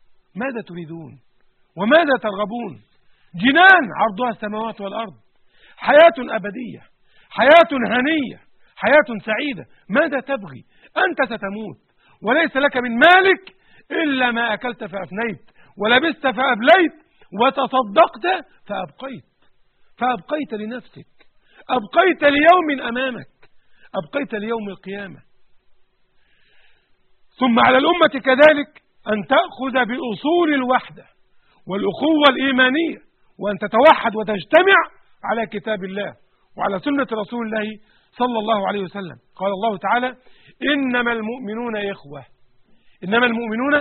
ماذا تريدون وماذا ترغبون؟ جنان عرضها السماوات والأرض، حياة أبدية، حياة هنية، حياة سعيدة. ماذا تبغي؟ أنت ستموت وليس لك من مالك إلا ما أكلت فأفنيت، ولبست فأبليت، وتصدقت فأبقيت لنفسك، أبقيت ليوم أمامك، أبقيت ليوم القيامة. ثم على الأمة كذلك أن تأخذ بأصول الوحدة والأخوة الإيمانية، وأن تتوحد وتجتمع على كتاب الله وعلى سنة رسول الله صلى الله عليه وسلم. قال الله تعالى: إنما المؤمنون إخوة. إنما المؤمنون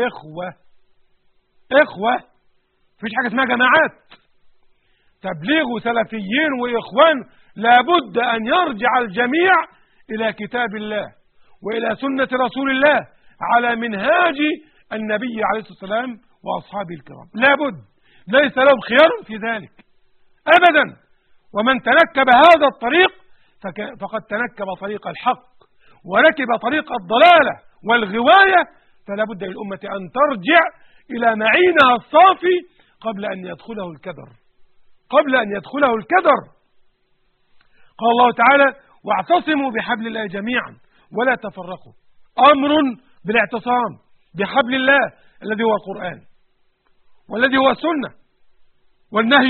إخوة. فيش حاجة اسمها جماعات. تبليغ سلفيين وإخوان لابد أن يرجع الجميع إلى كتاب الله وإلى سنة رسول الله على منهاج النبي عليه الصلاة والسلام وأصحابه الكرام. لابد، ليس لهم خيار في ذلك أبدا. ومن تنكب هذا الطريق فقد تنكب طريق الحق وركب طريق الضلالة والغواية. فلا بد للأمة أن ترجع إلى معينها الصافي قبل أن يدخله الكدر. قال الله تعالى: واعتصموا بحبل الله جميعا ولا تفرقوا. أمر بالاعتصام بحبل الله الذي هو القرآن والذي هو السنة، والنهي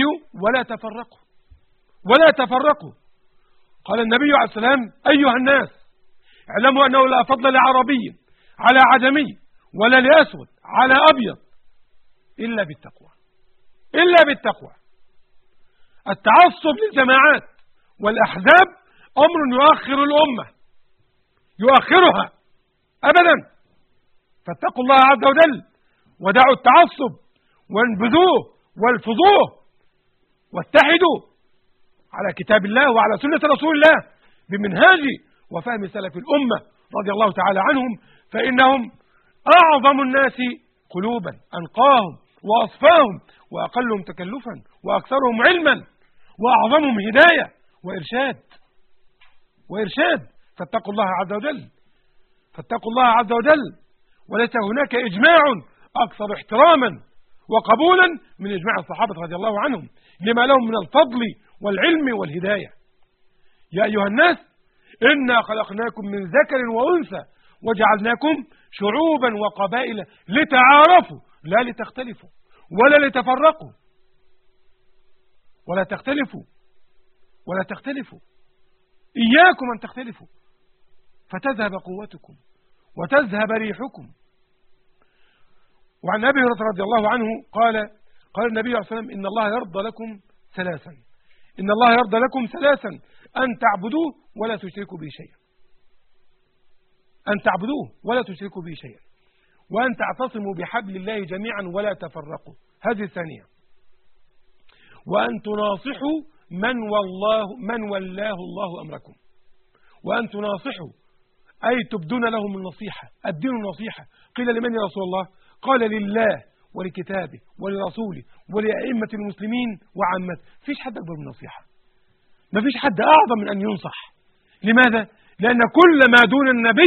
ولا تفرقوا. قال النبي عليه السلام: أيها الناس، اعلموا أنه لا فضل لعربي على عجمي ولا لأسود على أبيض إلا بالتقوى. التعصب للجماعات والأحزاب أمر يؤخر الأمة، يؤخرها أبدا. فاتقوا الله عز وجل ودعوا التعصب وانبذوه والفظوه، واتحدوا على كتاب الله وعلى سنة رسول الله بمنهاج وفهم سلف الأمة رضي الله تعالى عنهم، فإنهم أعظم الناس قلوبا، أنقاهم وأصفاهم، وأقلهم تكلفا، وأكثرهم علما، وأعظمهم هداية وإرشاد. فاتقوا الله عز وجل. وليس هناك إجماع أكثر احتراما وقبولا من إجماع الصحابة رضي الله عنهم لما لهم من الفضل والعلم والهداية. يا أيها الناس، إنا خلقناكم من ذكر وأنثى وجعلناكم شعوبا وقبائل لتعارفوا لا لتختلفوا ولا لتفرقوا. ولا تختلفوا. إياكم أن تختلفوا فتذهب قوتكم وتذهب ريحكم. وعن أبي هريرة رضي الله عنه قال النبي عليه الصلاة والسلام: إن الله يرضى لكم ثلاثا، أن تعبدوه ولا تشركوا به شيئا، وأن تعتصموا بحبل الله جميعا ولا تفرقوا. هذه الثانية. وأن تناصحوا من ولاه الله أمركم. وأن تناصحوا أي تبدون لهم النصيحة. الدين النصيحة. قيل: لمن يا رسول الله؟ قال: لله ولكتابه ولرسوله ولأئمة المسلمين وعامته. فيش حد أكبر من النصيحة، ما فيش حد أعظم من أن ينصح. لماذا؟ لأن كل ما دون النبي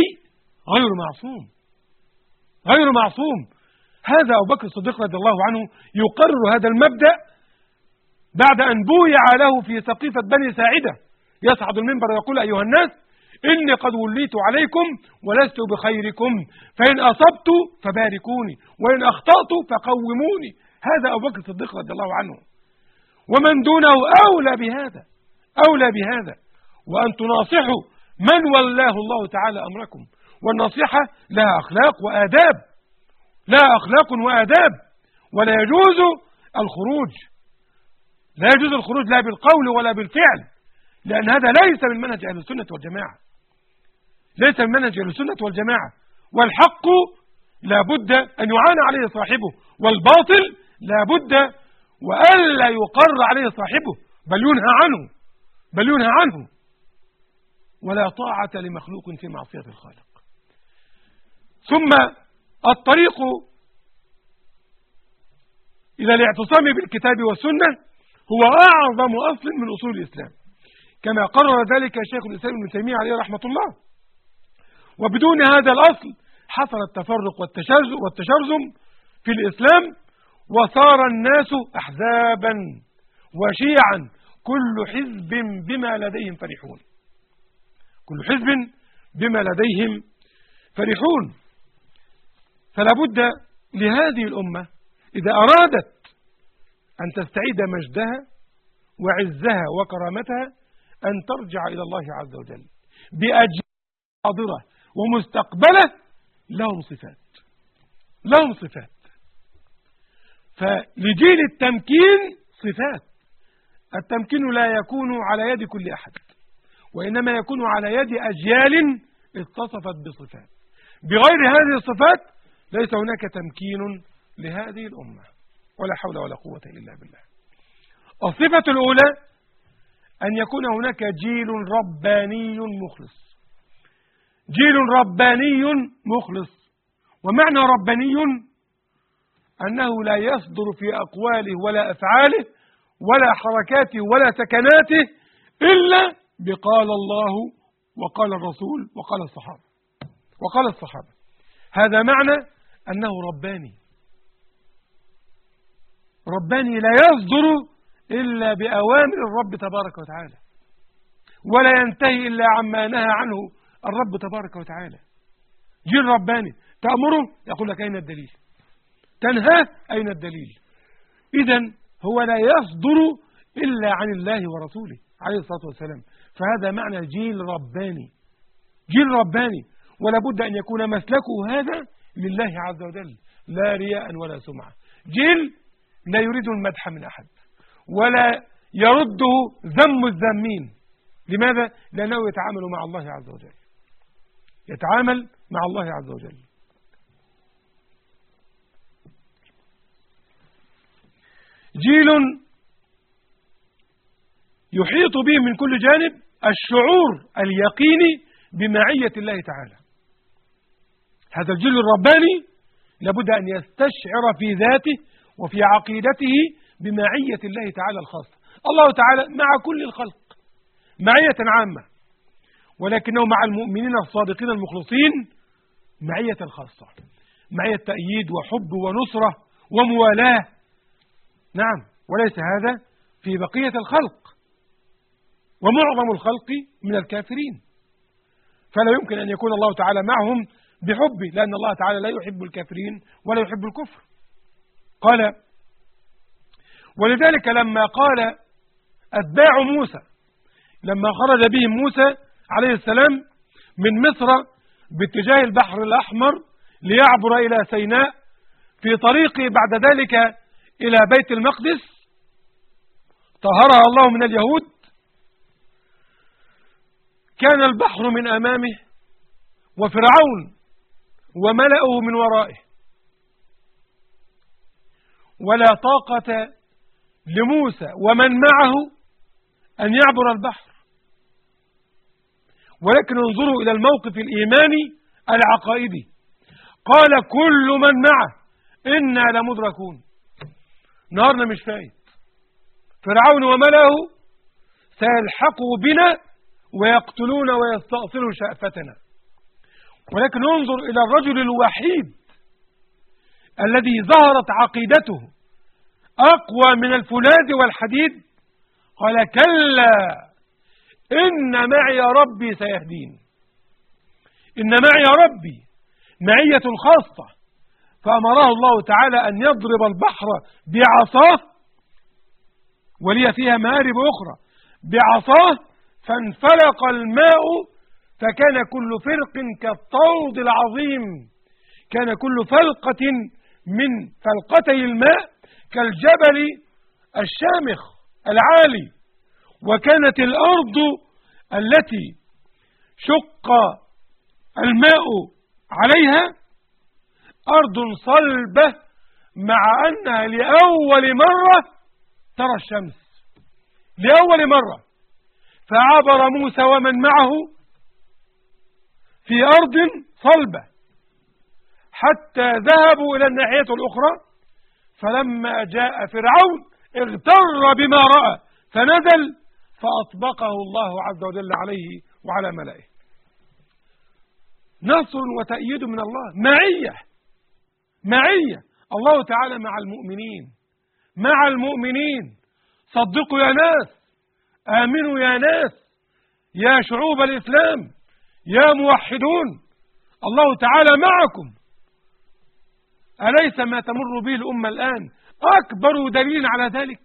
غير معصوم. هذا أبو بكر الصديق رضي الله عنه يقرر هذا المبدأ بعد أن بويع له في سقيفة بني ساعدة، يصعد المنبر ويقول: أيها الناس، إني قد وليت عليكم ولست بخيركم، فإن أصبت فباركوني وإن أخطأت فقوموني. هذا أبو بكر الصديق رضي الله عنه، ومن دونه أولى بهذا. وأن تناصحوا من ولاه الله تعالى أمركم. والنصيحة لها أخلاق وآداب، ولا يجوز الخروج لا بالقول ولا بالفعل، لأن هذا ليس من منهج أهل السنة والجماعة. والحق لا بد أن يعان عليه صاحبه، والباطل لا بد وألا يقر عليه صاحبه، بل ينهى عنه. ولا طاعة لمخلوق في معصية الخالق. ثم الطريق إلى الاعتصام بالكتاب والسنة هو أعظم أصل من أصول الإسلام، كما قرر ذلك الشيخ الإسلام ابن تيمية عليه رحمة الله. وبدون هذا الأصل حصل التفرق والتشرذم في الإسلام، وصار الناس أحزابا وشيعا، كل حزب بما لديهم فرحون. كل حزب بما لديهم فرحون. فلا بد لهذه الأمة إذا أرادت أن تستعيد مجدها وعزها وكرامتها أن ترجع إلى الله عز وجل بأجيال حاضرة ومستقبلة لهم صفات. لهم صفات. فلجيل التمكين صفات. التمكين لا يكون على يد كل أحد، وإنما يكون على يد أجيال اتصفت بصفات. بغير هذه الصفات ليس هناك تمكين لهذه الأمة، ولا حول ولا قوة إلا بالله. الصفة الأولى أن يكون هناك جيل رباني مخلص. جيل رباني مخلص. ومعنى رباني أنه لا يصدر في أقواله ولا أفعاله ولا حركاته ولا سكناته إلا بقال الله وقال الرسول وقال الصحابة. هذا معنى أنه رباني. رباني لا يصدر إلا بأوامر الرب تبارك وتعالى، ولا ينتهي إلا عما نهى عنه الرب تبارك وتعالى. جيل رباني تأمره يقول لك أين الدليل، تنهاه أين الدليل. إذن هو لا يصدر إلا عن الله ورسوله عليه الصلاة والسلام. فهذا معنى جيل رباني. جيل رباني، ولا بد أن يكون مسلكه هذا لله عز وجل، لا رياء ولا سمعة. جيل لا يريد المدح من أحد ولا يرده ذم الذمين. لماذا؟ لأنه يتعامل مع الله عز وجل. يتعامل مع الله عز وجل. جيل يحيط به من كل جانب الشعور اليقيني بمعية الله تعالى. هذا الجيل الرباني لابد أن يستشعر في ذاته وفي عقيدته بمعية الله تعالى الخاصة. الله تعالى مع كل الخلق معية عامة، ولكنه مع المؤمنين الصادقين المخلصين معية خاصة، معية تأييد وحب ونصرة وموالاة. نعم، وليس هذا في بقية الخلق، ومعظم الخلق من الكافرين. فلا يمكن أن يكون الله تعالى معهم بحبه، لأن الله تعالى لا يحب الكافرين ولا يحب الكفر. قال: ولذلك لما قال أتباع موسى، لما خرج بهم موسى عليه السلام من مصر باتجاه البحر الأحمر ليعبر إلى سيناء في طريقه بعد ذلك إلى بيت المقدس طهرها الله من اليهود، كان البحر من أمامه وفرعون وملأه من ورائه، ولا طاقة لموسى ومن معه أن يعبر البحر. ولكن انظروا إلى الموقف الإيماني العقائدي. قال كل من معه إنا لمدركون. نهارنا مش فايت، فرعون وملأه سيلحقوا بنا ويقتلون ويستأصلوا شأفتنا. ولكن انظر إلى الرجل الوحيد الذي ظهرت عقيدته أقوى من الفولاذ والحديد. قال: كلا إن معي ربي سيهدين. إن معي ربي معية خاصة. فأمره الله تعالى أن يضرب البحر بعصاه، ولي فيها مآرب أخرى، بعصاه، فانفلق الماء فكان كل فرق كالطود العظيم. كان كل فلقة من فلقتي الماء كالجبل الشامخ العالي. وكانت الأرض التي شق الماء عليها أرض صلبة، مع أنها لأول مرة ترى الشمس، لأول مرة. فعبر موسى ومن معه في أرض صلبة حتى ذهبوا إلى الناحية الأخرى. فلما جاء فرعون اغتر بما رأى فنزل فأطبقه الله عز وجل عليه وعلى ملائه. نصر وتأييد من الله، معية. الله تعالى مع المؤمنين، مع المؤمنين. صدقوا يا ناس، آمنوا يا ناس، يا شعوب الإسلام، يا موحدون، الله تعالى معكم. أليس ما تمر به الأمة الآن أكبر دليل على ذلك؟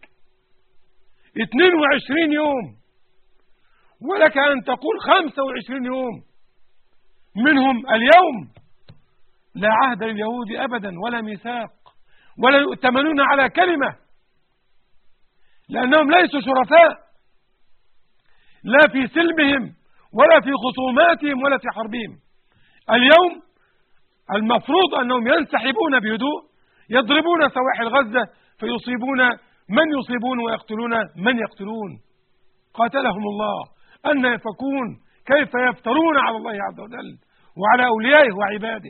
22 يوم، ولك أن تقول 25 يوم منهم اليوم لا عهد لليهود أبدا ولا ميثاق، ولا يؤتمنون على كلمة، لأنهم ليسوا شرفاء لا في سلمهم ولا في خصوماتهم ولا في حربهم. اليوم المفروض أنهم ينسحبون بهدوء، يضربون سواحل غزة فيصيبون من يصيبون ويقتلون من يقتلون. قاتلهم الله، أن يفكون، كيف يفترون على الله عز وجل وعلى أوليائه وعباده.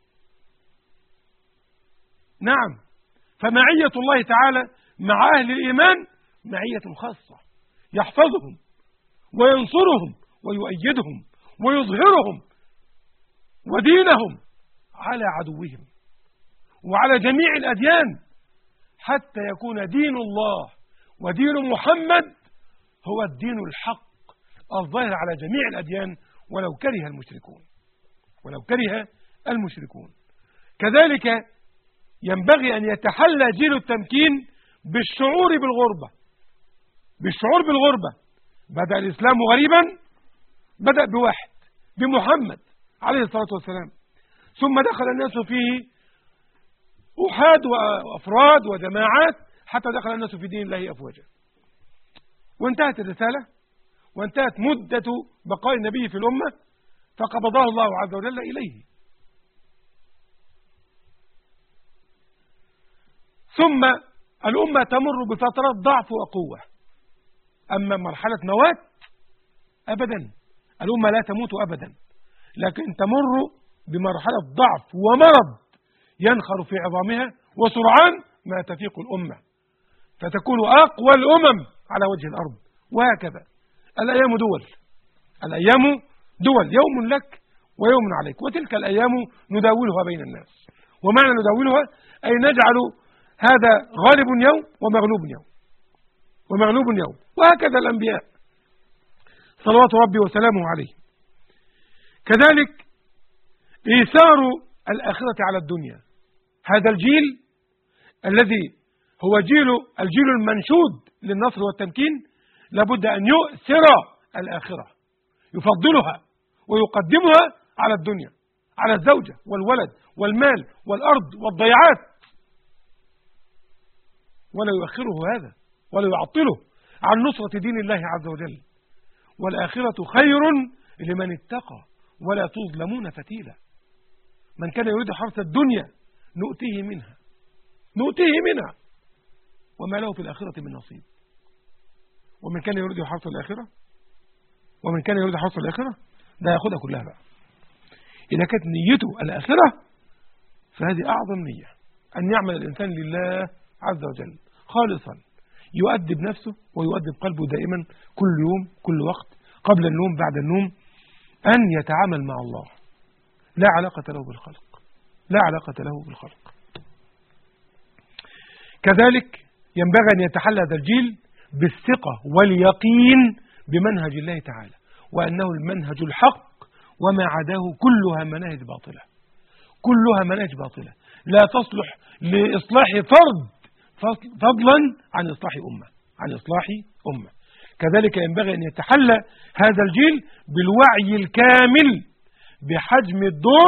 نعم، فمعية الله تعالى مع أهل الإيمان معية خاصة، يحفظهم وينصرهم ويؤيدهم ويظهرهم ودينهم على عدوهم وعلى جميع الأديان، حتى يكون دين الله ودين محمد هو الدين الحق الظاهر على جميع الأديان ولو كره المشركون، ولو كره المشركون. كذلك ينبغي أن يتحلى جيل التمكين بالشعور بالغربة، بالشعور بالغربة. بدأ الإسلام غريبا، بدأ بواحد، بمحمد عليه الصلاة والسلام، ثم دخل الناس فيه أحاد وأفراد وجماعات حتى دخل الناس في دين الله أفواجا، وانتهت الرسالة وانتهت مدة بقاء النبي في الأمة فقبضه الله عز وجل إليه. ثم الأمة تمر بفترات ضعف وقوة، أما مرحلة موات أبدا، الأمة لا تموت أبدا، لكن تمر بمرحلة ضعف ومرض ينخر في عظامها، وسرعان ما تفيق الأمة فتكون أقوى الأمم على وجه الأرض. وهكذا الأيام دول، الأيام دول، يوم لك ويوم عليك، وتلك الأيام نداولها بين الناس. ومعنى نداولها أي نجعل هذا غالب يوم ومغلوب يوم ومغلوب يوم، وهكذا الأنبياء صلوات ربي وسلامه عليه. كذلك إيثار الآخرة على الدنيا، هذا الجيل الذي هو الجيل المنشود للنصر والتمكين لابد أن يؤثر الآخرة، يفضلها ويقدمها على الدنيا، على الزوجة والولد والمال والأرض والضيعات، ولا يؤخره هذا ولا يعطله عن نصرة دين الله عز وجل. والآخرة خير لمن اتقى ولا تظلمون فتيلا. من كان يريد حرث الدنيا نؤتيه منها وما له في الآخرة من نصيب. ومن كان يريد حرث الآخرة ده يأخذها كلها بقى. إذا كانت نيته الآخرة فهذه أعظم نية، أن يعمل الإنسان لله عز وجل خالصا، يؤدب نفسه ويؤدب قلبه دائما، كل يوم كل وقت، قبل النوم بعد النوم، أن يتعامل مع الله لا علاقة له بالخلق، لا علاقة له بالخلق. كذلك ينبغي أن يتحلى هذا الجيل بالثقة واليقين بمنهج الله تعالى، وأنه المنهج الحق، وما عداه كلها مناهج باطلة، كلها مناهج باطلة لا تصلح لإصلاح فرد فضلا عن إصلاح أمة. كذلك ينبغي أن يتحلى هذا الجيل بالوعي الكامل بحجم الدور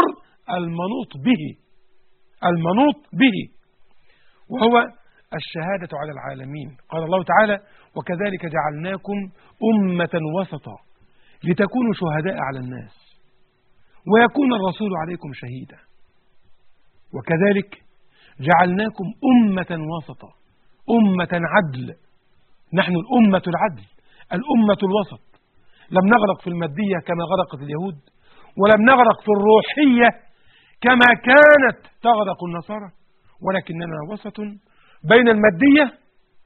المنوط به وهو الشهادة على العالمين. قال الله تعالى: وكذلك جعلناكم أمة وسطا لتكونوا شهداء على الناس ويكون الرسول عليكم شهيدا. وكذلك جعلناكم أمة وسطا، أمة عدل، نحن الأمة العدل، الأمة الوسط. لم نغرق في المادية كما غرقت اليهود، ولم نغرق في الروحية كما كانت تغرق النصارى، ولكننا وسط بين المادية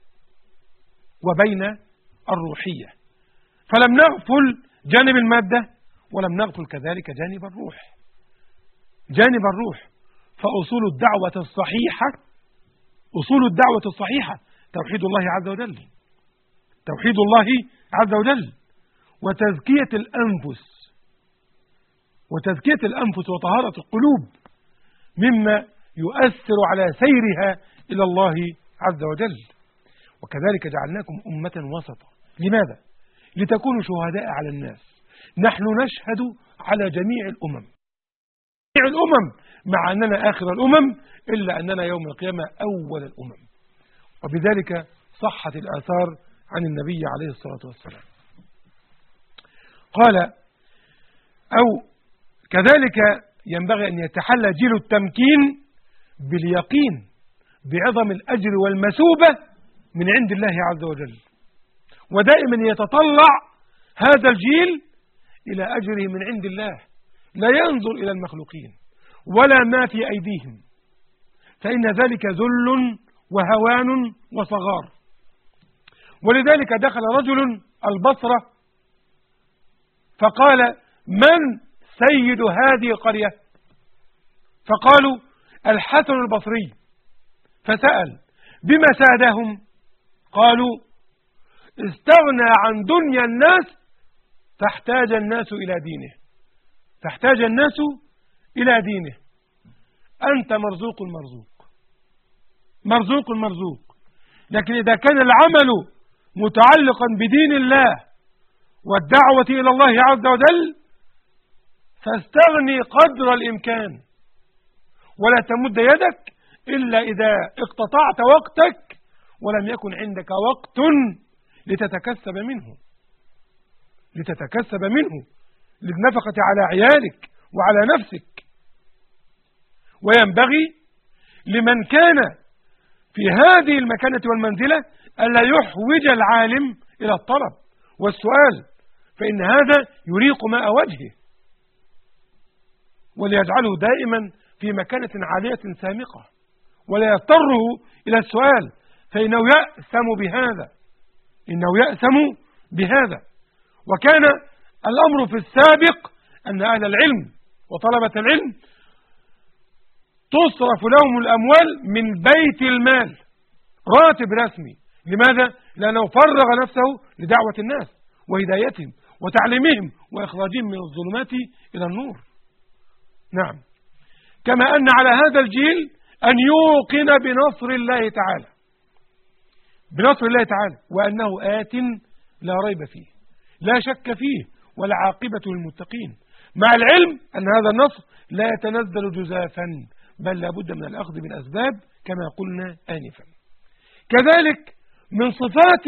وبين الروحية، فلم نغفل جانب المادة ولم نغفل كذلك جانب الروح. فأصول الدعوة الصحيحة توحيد الله عز وجل، توحيد الله عز وجل، وتزكية الأنفس وطهارة القلوب مما يؤثر على سيرها إلى الله عز وجل. وكذلك جعلناكم أمة وسطا. لماذا؟ لتكونوا شهداء على الناس. نحن نشهد على جميع الأمم مع أننا آخر الأمم، إلا أننا يوم القيامة أول الأمم. وبذلك صحت الآثار عن النبي عليه الصلاة والسلام. قال: أو كذلك ينبغي أن يتحلى جيل التمكين باليقين بعظم الأجر والمثوبة من عند الله عز وجل، ودائما يتطلع هذا الجيل إلى أجره من عند الله، لا ينظر إلى المخلوقين ولا ما في أيديهم، فإن ذلك ذل وهوان وصغار. ولذلك دخل رجل البصرة فقال: من سيد هذه القرية؟ فقالوا: الحسن البصري. فسأل: بما سادهم؟ قالوا: استغنى عن دنيا الناس فاحتاج الناس إلى دينه. أنت مرزوق. لكن إذا كان العمل متعلقا بدين الله والدعوة إلى الله عز وجل فاستغني قدر الإمكان، ولا تمد يدك إلا إذا اقتطعت وقتك ولم يكن عندك وقت لتتكسب منه للنفقة على عيالك وعلى نفسك. وينبغي لمن كان في هذه المكانة والمنزلة ألا يحوج العالم إلى الطلب والسؤال، فإن هذا يريق ماء وجهه، وليجعله دائما في مكانة عالية سامقة، ولا يضطره إلى السؤال، فإنه يأثم بهذا. وكان الأمر في السابق أن أهل العلم وطلبة العلم تصرف لهم الأموال من بيت المال، راتب رسمي. لماذا؟ لأنه فرغ نفسه لدعوة الناس وهدايتهم وتعليمهم وإخراجهم من الظلمات إلى النور. نعم، كما أن على هذا الجيل أن يوقن بنصر الله تعالى وأنه آت لا ريب فيه، لا شك فيه، والعاقبة للمتقين، مع العلم أن هذا النصر لا يتنزل جزافا، بل لابد من الأخذ بالأسباب كما قلنا آنفا. كذلك من صفات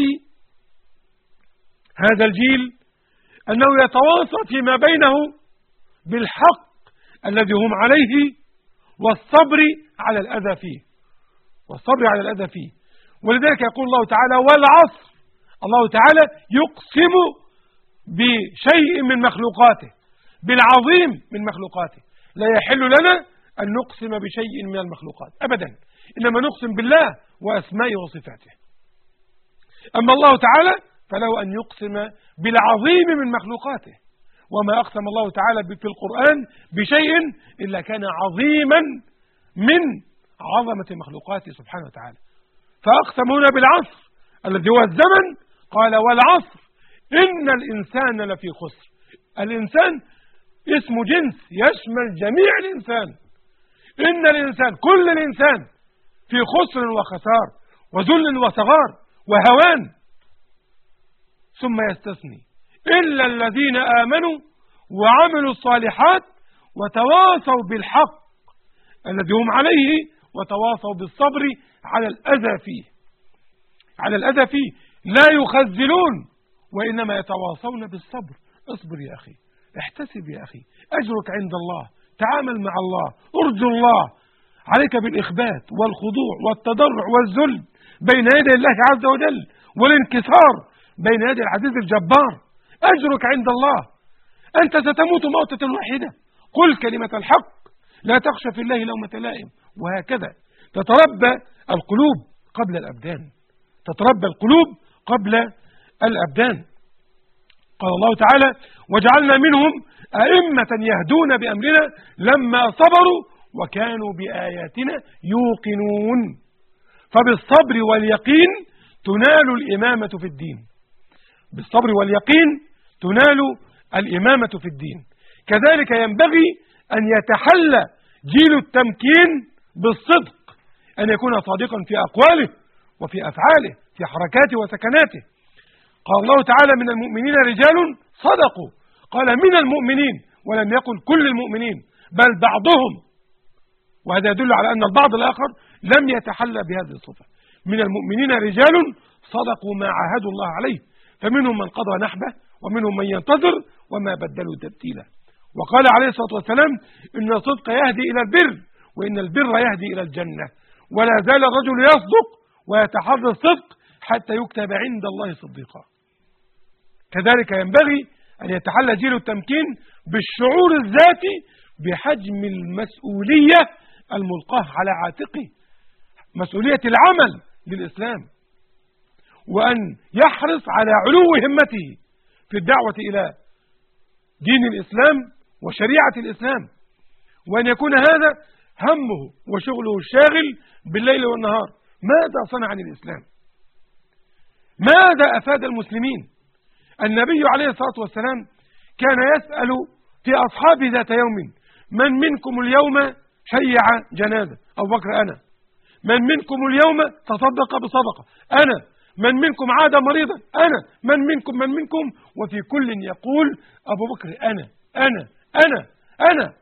هذا الجيل أنه يتواصى فيما بينه بالحق الذي هم عليه والصبر على الأذى فيه. ولذلك يقول الله تعالى: والعصر. الله تعالى يقسم بشيء من مخلوقاته، بالعظيم من مخلوقاته. لا يحل لنا أن نقسم بشيء من المخلوقات أبدا، إنما نقسم بالله وأسمائه وصفاته. أما الله تعالى فله أن يقسم بالعظيم من مخلوقاته، وما أقسم الله تعالى في القرآن بشيء إلا كان عظيما من عظمة مخلوقاته سبحانه وتعالى. فأقسم هنا بالعصر الذي هو الزمن، قال: والعصر إن الإنسان لفي خسر. الإنسان اسم جنس يشمل جميع الإنسان. إن الإنسان، كل الإنسان في خسر وخسار وذل وصغار وهوان. ثم يستثني: إلا الذين آمنوا وعملوا الصالحات وتواصوا بالحق الذي هم عليه وتواصوا بالصبر على الأذى فيه. لا يخذلون وإنما يتواصون بالصبر. اصبر يا أخي، احتسب يا أخي، أجرك عند الله، تعامل مع الله، ارجو الله، عليك بالإخبات والخضوع والتضرع والذل بين يدي الله عز وجل والانكسار بين يدي العزيز الجبار. أجرك عند الله، أنت ستموت موتة واحدة، قل كلمة الحق، لا تخشى في الله لومة لائم. وهكذا تتربى القلوب قبل الأبدان. قال الله تعالى: وجعلنا منهم أئمة يهدون بأمرنا لما صبروا وكانوا بآياتنا يوقنون. فبالصبر واليقين تنال الإمامة في الدين، بالصبر واليقين تنال الإمامة في الدين. كذلك ينبغي أن يتحلى جيل التمكين بالصدق، أن يكون صادقا في أقواله وفي أفعاله في حركاته وسكناته. قال الله تعالى من المؤمنين رجال صدقوا، قال من المؤمنين ولم يقل كل المؤمنين بل بعضهم، وهذا يدل على أن البعض الآخر لم يتحلى بهذه الصفة. من المؤمنين رجال صدقوا ما عاهدوا الله عليه، فمنهم من قضى نحبه ومنهم من ينتظر وما بدلوا تبديلا. وقال عليه الصلاة والسلام إن الصدق يهدي إلى البر وإن البر يهدي إلى الجنة، ولا زال الرجل يصدق ويتحرى الصدق حتى يكتب عند الله صديقا. كذلك ينبغي أن يتحلى جيل التمكين بالشعور الذاتي بحجم المسؤولية الملقاة على عاتقه، مسؤولية العمل للإسلام، وأن يحرص على علو همته في الدعوة إلى دين الإسلام وشريعة الإسلام، وأن يكون هذا همه وشغله الشاغل بالليل والنهار. ماذا صنع عن الإسلام؟ ماذا أفاد المسلمين؟ النبي عليه الصلاة والسلام كان يسأل في أصحابه ذات يوم: من منكم اليوم شيع جنازة؟ أبو بكر أنا. من منكم اليوم تصدق بصدقة؟ أنا. من منكم عاد مريضا؟ أنا. من منكم، وفي كل يقول أبو بكر أنا أنا أنا أنا.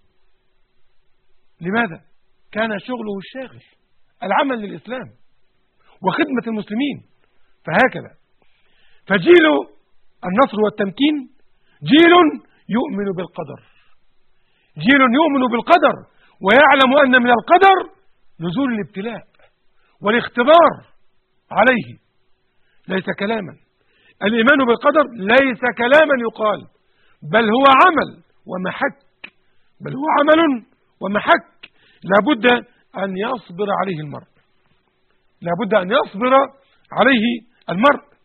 لماذا؟ كان شغله الشاغل العمل للإسلام وخدمة المسلمين. فهكذا فجيل النصر والتمكين جيل يؤمن بالقدر، جيل يؤمن بالقدر ويعلم أن من القدر نزول الابتلاء والاختبار عليه، ليس كلاما. الإيمان بالقدر ليس كلاما يقال، بل هو عمل ومحك، بل هو عمل ومحك لابد أن يصبر عليه المرء، لابد أن يصبر عليه المرء.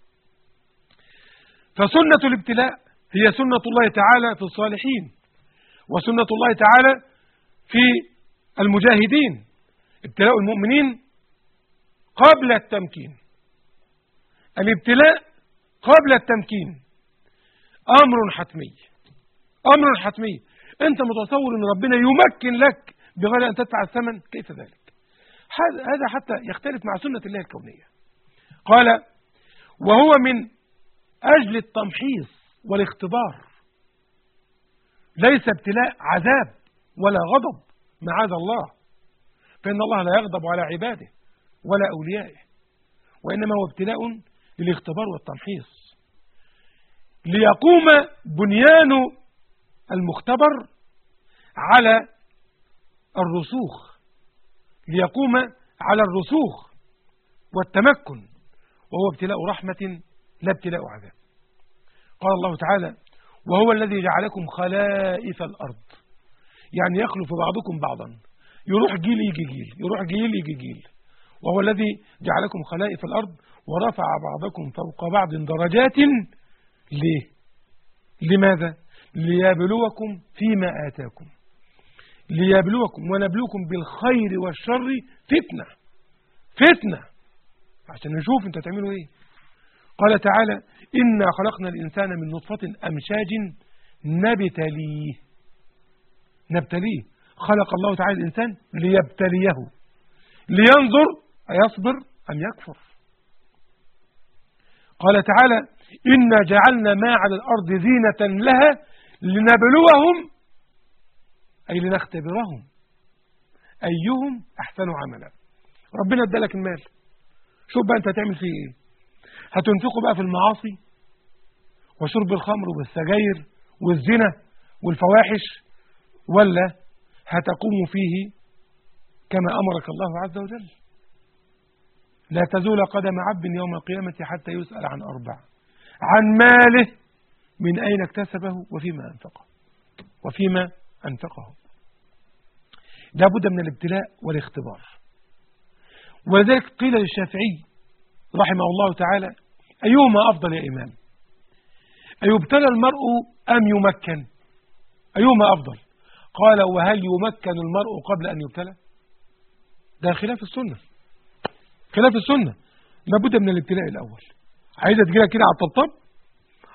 فسنة الابتلاء هي سنة الله تعالى في الصالحين، وسنة الله تعالى في المجاهدين. ابتلاء المؤمنين قبل التمكين، الابتلاء قبل التمكين أمر حتمي، أمر حتمي. أنت متصور أن ربنا يمكن لك بغير أن تدفع الثمن؟ كيف ذلك؟ هذا حتى يختلف مع سنة الله الكونية. قال: وهو من أجل التمحيص والاختبار، ليس ابتلاء عذاب ولا غضب معاذ الله، فإن الله لا يغضب على عباده ولا أوليائه، وإنما هو ابتلاء للاختبار والتمحيص، ليقوم بنيان المختبر على الرسوخ، ليقوم على الرسوخ والتمكن، وهو ابتلاء رحمة لا ابتلاء عذاب. قال الله تعالى: وهو الذي جعلكم خلائف الأرض، يعني يخلف بعضكم بعضا، يروح جيل يجي جيل، يروح جيل يجي جيل. وهو الذي جعلكم خلائف الأرض ورفع بعضكم فوق بعض درجات. ليه؟ لماذا؟ ليبلوكم فيما آتاكم، ليبلوكم ونبلوكم بالخير والشر فتنة، فتنة عشان نشوف انت تعملوا ايه. قال تعالى: إنا خلقنا الإنسان من نطفة أمشاج نبتليه، نبتليه. خلق الله تعالى الإنسان ليبتليه، لينظر أيصبر أم يكفر. قال تعالى: إنا جعلنا ما على الأرض زينة لها لنبلوهم، أي لنختبرهم أيهم أحسن عملا. ربنا ادالك المال، شوف بقى أنت هتعمل فيه إيه. هتنفقوا بقى في المعاصي وشرب الخمر والسجاير والزنا والفواحش، ولا هتقوم فيه كما أمرك الله عز وجل؟ لا تزول قدم عبد يوم القيامة حتى يسأل عن أربع: عن ماله، من أين اكتسبه، وفيما أنفقه، وفيما أنفقه. لا بد من الابتلاء والاختبار. ولذلك قيل للشافعي رحمه الله تعالى: أيهما أفضل يا إمام؟ أيبتلى المرء أم يمكن؟ أيهما أفضل؟ قال: وهل يمكن المرء قبل أن يبتلى؟ ده خلاف السنة، خلاف السنة. لابد من الابتلاء الأول. عايزة تجيلك كده على الطبطب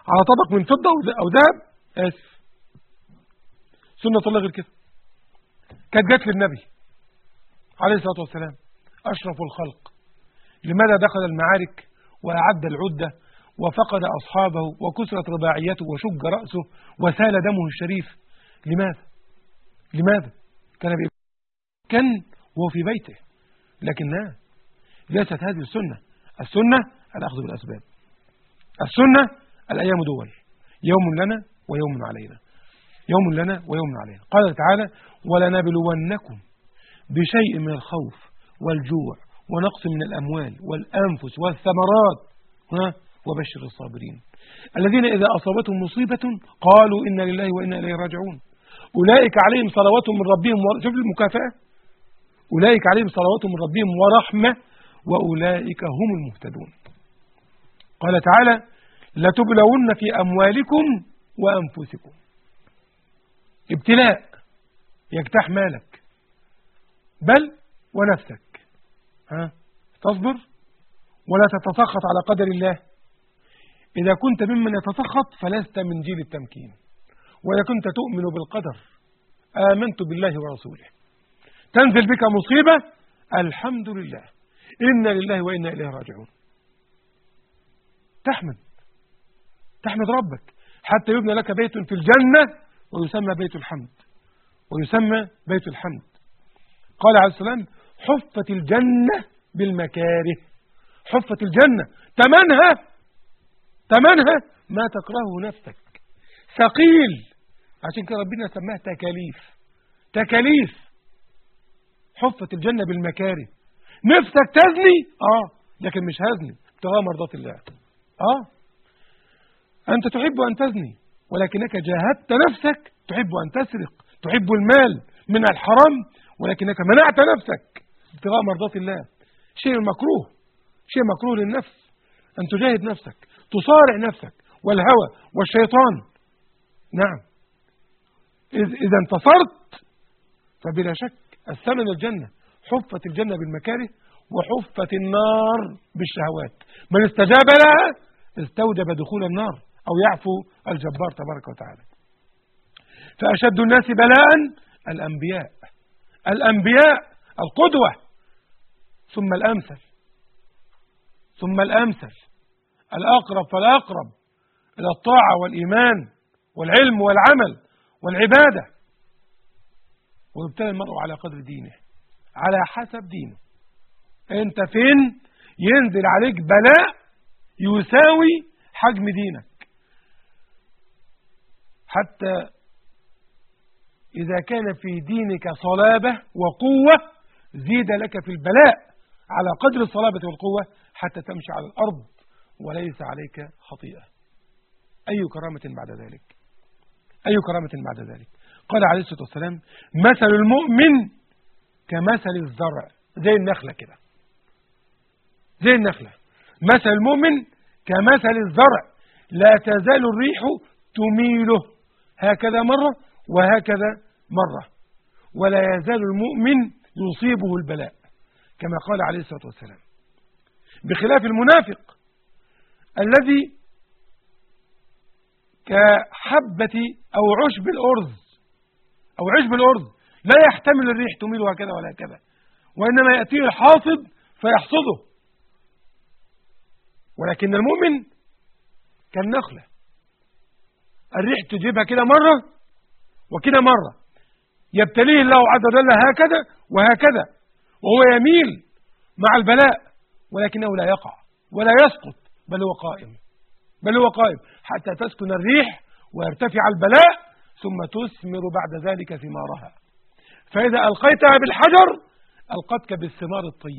على طبق من فضة أو ذهب، آسف، سنة الله غير كده. كانت جت للنبي عليه الصلاة والسلام أشرف الخلق، لماذا دخل المعارك وأعد العدة وفقد أصحابه وكسرت رباعيته وشج رأسه وسال دمه الشريف؟ لماذا؟ كان وهو في بيته، لكنها ليست هذه السنة. السنة الأخذ بالأسباب، السنة الأيام دول، يوم لنا ويوم علينا، يوم لنا ويوم علينا. قال تعالى: ولنبلونكم بشيء من الخوف والجوع ونقص من الأموال والأنفس والثمرات وبشر الصابرين الذين إذا أصابتهم مصيبة قالوا إنا لله وإنا إليه راجعون أولئك عليهم صلوات من ربهم شوف المكافأة، أولئك عليهم صلوات من ربهم ورحمة وأولئك هم المهتدون. قال تعالى: لتبلون في أموالكم وأنفسكم. ابتلاء يجتاح مالك بل ونفسك، تصبر ولا تتسخط على قدر الله. إذا كنت ممن يتسخط فلست من جيل التمكين، وإذا كنت تؤمن بالقدر آمنت بالله ورسوله تنزل بك مصيبة الحمد لله إنا لله وإنا إليه راجعون. تحمد ربك حتى يبنى لك بيت في الجنة ويسمى بيت الحمد، ويسمى بيت الحمد. قال عليه السلام: حفت الجنة بالمكاره. حفت الجنة ثمنها ما تكرهه نفسك، ثقيل. عشان كده ربنا سماها تكاليف. حفت الجنة بالمكاره. نفسك تزني لكن مش هزني ابتغاء مرضات الله. أنت تحب أن تزني ولكنك جاهدت نفسك، تحب أن تسرق، تحب المال من الحرام ولكنك منعت نفسك ابتغاء مرضات الله. شيء مكروه للنفس أن تجاهد نفسك، تصارع نفسك والهوى والشيطان. نعم، إذا انتصرت فبلا شك الثمن الجنة. حفت الجنة بالمكاره وحفت النار بالشهوات. من استجاب لها استوجب دخول النار أو يعفو الجبار تبارك وتعالى. فأشد الناس بلاء الأنبياء القدوة، ثم الأمثل الأقرب فالأقرب إلى الطاعة والإيمان والعلم والعمل والعبادة. ويبتلى المرء على قدر دينه، على حسب دينه. أنت فين ينزل عليك بلاء يساوي حجم دينك. حتى إذا كان في دينك صلابة وقوة زيد لك في البلاء على قدر الصلابة والقوة حتى تمشي على الأرض وليس عليك خطيئة. أي كرامة بعد ذلك. قال عليه الصلاة والسلام: مثل المؤمن كمثل الزرع، زي النخلة كده، زي النخلة. مثل المؤمن كمثل الزرع لا تزال الريح تميله هكذا مرة وهكذا مرة ولا يزال المؤمن يصيبه البلاء، كما قال عليه الصلاة والسلام. بخلاف المنافق الذي كحبة أو عشب الأرز لا يحتمل الريح تميله هكذا ولا هكذا، وإنما يأتيه الحاصد فيحصده. ولكن المؤمن كالنخلة، الريح تجيبها كده مرة وكده مرة، يبتليه الله عز وجل هكذا وهكذا، وهو يميل مع البلاء ولكنه لا يقع ولا يسقط، بل هو قائم حتى تسكن الريح ويرتفع البلاء ثم تثمر بعد ذلك ثمارها. فإذا ألقيتها بالحجر ألقتك بالثمار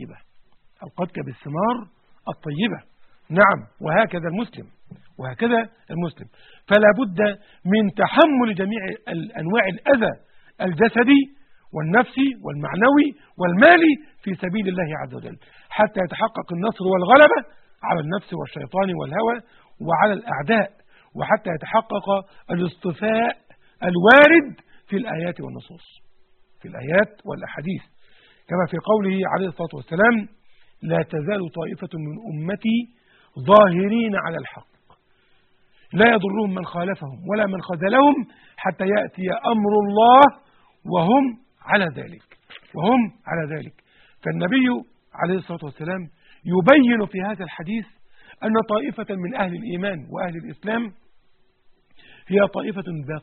الطيبة. نعم، وهكذا المسلم. فلا بد من تحمل جميع أنواع الأذى الجسدي والنفسي والمعنوي والمالي في سبيل الله عز وجل حتى يتحقق النصر والغلبة على النفس والشيطان والهوى وعلى الأعداء، وحتى يتحقق الاصطفاء الوارد في الآيات والنصوص، في الآيات والأحاديث، كما في قوله عليه الصلاة والسلام: لا تزال طائفة من أمتي ظاهرين على الحق لا يضرهم من خالفهم ولا من خذلهم حتى يأتي أمر الله وهم على ذلك. فالنبي عليه الصلاة والسلام يبين في هذا الحديث أن طائفة من أهل الإيمان وأهل الإسلام هي طائفة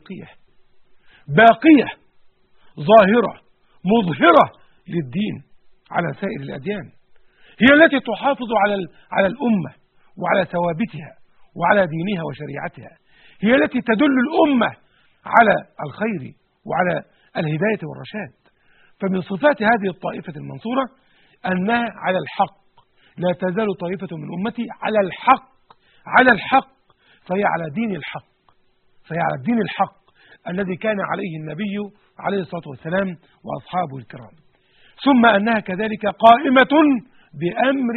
باقية ظاهرة مظهرة للدين على سائر الأديان، هي التي تحافظ على الأمة وعلى ثوابتها وعلى دينها وشريعتها، هي التي تدل الأمة على الخير وعلى الهداية والرشاد. فمن صفات هذه الطائفة المنصورة أنها على الحق، لا تزال طائفة من أمتي على الحق، فهي على دين الحق الذي كان عليه النبي عليه الصلاة والسلام وأصحابه الكرام. ثم أنها كذلك قائمة بأمر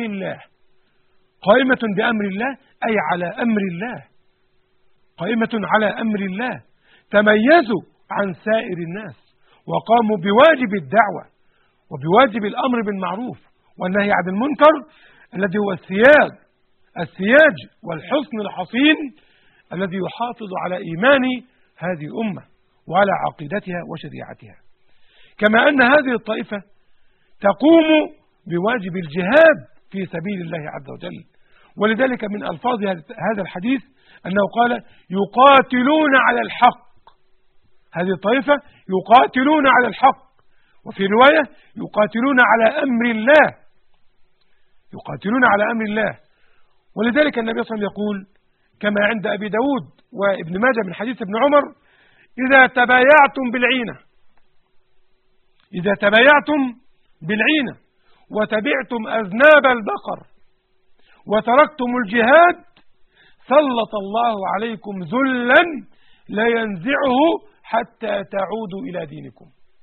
الله، أي على أمر الله، قائمة على أمر الله، تميزوا عن سائر الناس وقاموا بواجب الدعوة وبواجب الأمر بالمعروف والنهي عن المنكر الذي هو السياج والحصن الحصين الذي يحافظ على إيمان هذه الأمة وعلى عقيدتها وشريعتها. كما أن هذه الطائفة تقوم بواجب الجهاد في سبيل الله عز وجل، ولذلك من ألفاظ هذا الحديث أنه قال يقاتلون على الحق. هذه الطائفة يقاتلون على الحق، وفي رواية يقاتلون على أمر الله. ولذلك النبي صلى الله عليه وسلم يقول كما عند أبي داود وابن ماجه من حديث ابن عمر: إذا تبايعتم بالعينة وتبعتم أذناب البقر وتركتم الجهاد سلط الله عليكم ذلا لا ينزعه حتى تعودوا إلى دينكم.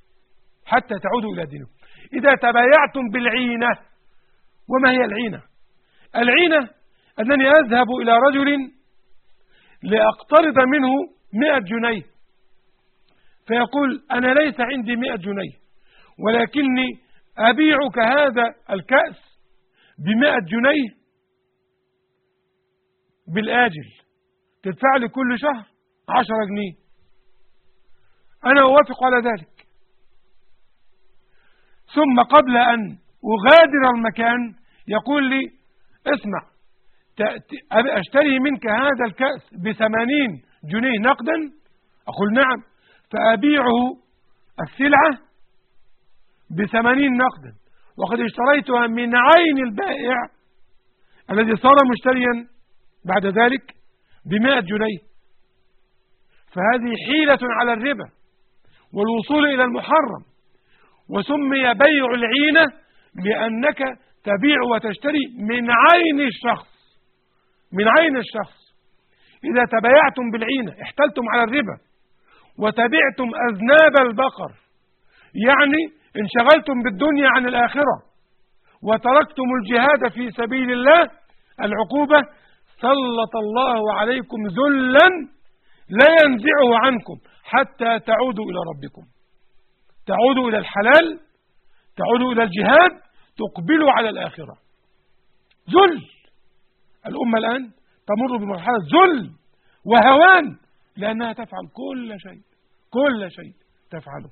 إذا تبايعتم بالعينة. وما هي العينة؟ العينة أنني أذهب إلى رجل لأقترض منه 100 جنيه، فيقول أنا ليس عندي 100 جنيه ولكني أبيعك هذا الكأس ب100 جنيه بالآجل، تدفع لي كل شهر 10 جنيه. أنا أوافق على ذلك. ثم قبل أن أغادر المكان يقول لي: اسمع، أشتري منك هذا الكأس ب80 جنيه نقدا؟ أقول نعم. فأبيعه السلعة ب80 نقدا، وقد اشتريتها من عين البائع الذي صار مشتريا بعد ذلك ب100 جنيه. فهذه حيلة على الربا والوصول إلى المحرم، وسمي بيع العينة لأنك تبيع وتشتري من عين الشخص. إذا تبايعتم بالعينة احتلتم على الربا وتبعتم أذناب البقر، يعني انشغلتم بالدنيا عن الآخرة وتركتم الجهاد في سبيل الله. العقوبة: سلط الله عليكم ذلا لا ينزعه عنكم حتى تعودوا إلى ربكم، تعودوا إلى الحلال، تعودوا إلى الجهاد، تقبلوا على الآخرة. ذل. الأمة الآن تمر بمرحلة ذل وهوان لأنها تفعل كل شيء تفعله.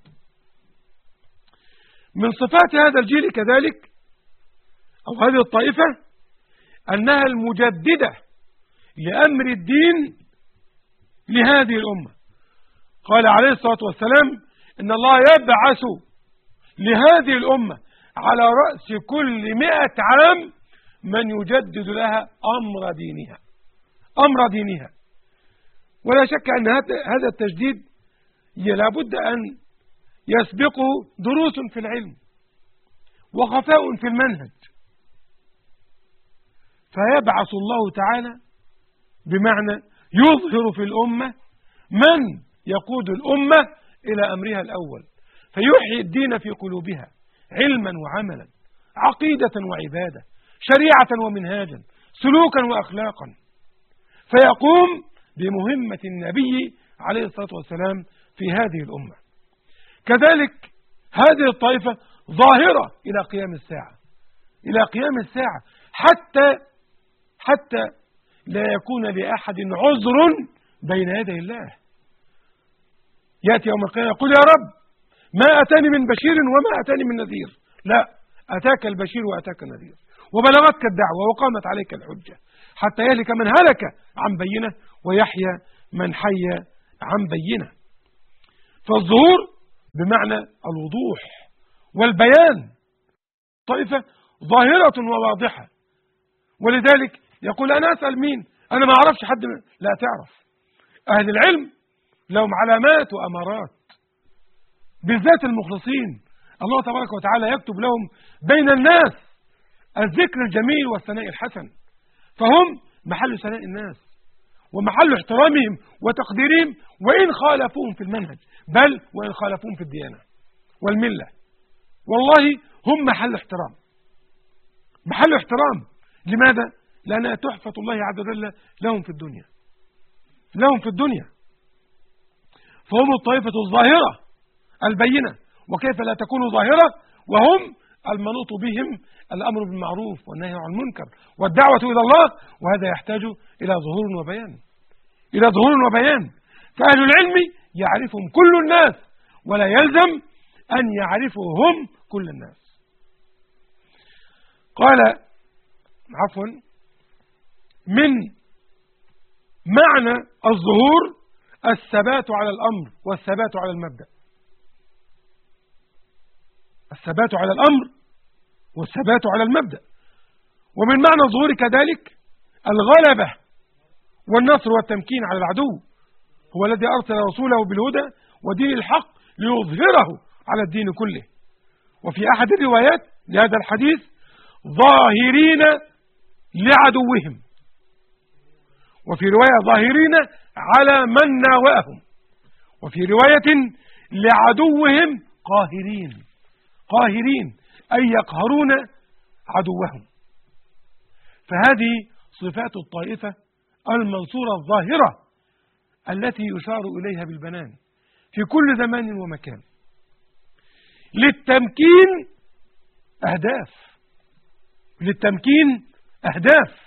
من صفات هذا الجيل كذلك أو هذه الطائفة أنها المجددة لأمر الدين لهذه الأمة. قال عليه الصلاة والسلام: إن الله يبعث لهذه الأمة على رأس كل 100 عام من يجدد لها أمر دينها. ولا شك أن هذا التجديد لابد أن يسبقه دروس في العلم وخفاء في المنهج، فيبعث الله تعالى بمعنى يظهر في الأمة من يقود الأمة إلى أمرها الأول، فيحيي الدين في قلوبها علما وعملا، عقيدة وعبادة، شريعة ومنهاجا، سلوكا وأخلاقا، فيقوم بمهمة النبي عليه الصلاة والسلام في هذه الأمة. كذلك هذه الطائفة ظاهرة إلى قيام الساعة، حتى لا يكون لأحد عذر بين يدي الله. يأتي يوم القيامة يقول يا رب ما أتاني من بشير وما أتاني من نذير. لا، أتاك البشير وأتاك النذير وبلغتك الدعوة وقامت عليك الحجة، حتى يهلك من هلك عن بينة ويحيى من حي عن بينة. فالظهور بمعنى الوضوح والبيان، طائفة ظاهرة وواضحة. ولذلك يقول أنا أسأل مين؟ أنا ما أعرفش حد لا تعرف. أهل العلم لهم علامات وأمارات، بالذات المخلصين الله تبارك وتعالى يكتب لهم بين الناس الذكر الجميل والثناء الحسن، فهم محل ثناء الناس ومحل احترامهم وتقديرهم، وإن خالفوهم في المنهج، بل وإن خالفوهم في الديانة والملة. والله هم محل احترام، محل احترام. لماذا؟ لأنها تحفة الله عز وجل لهم في الدنيا، لهم في الدنيا. فهم الطائفة الظاهرة البينة. وكيف لا تكون ظاهرة وهم المنوط بهم الأمر بالمعروف والنهي عن المنكر والدعوة إلى الله، وهذا يحتاج إلى ظهور وبيان، إلى ظهور وبيان. فأهل العلم يعرفهم كل الناس، ولا يلزم أن يعرفهم كل الناس. قال عفوا من معنى الظهور الثبات على الأمر والثبات على المبدأ. الثبات على الأمر والثبات على المبدأ. ومن معنى الظهور كذلك الغلبة والنصر والتمكين على العدو. هو الذي أرسل رسوله بالهدى ودين الحق ليظهره على الدين كله. وفي أحد الروايات لهذا الحديث ظاهرين لعدوهم، وفي رواية ظاهرين على من ناوأهم، وفي رواية لعدوهم قاهرين، قاهرين أي يقهرون عدوهم. فهذه صفات الطائفة المنصورة الظاهرة التي يشار إليها بالبنان في كل زمان ومكان. للتمكين أهداف، للتمكين أهداف.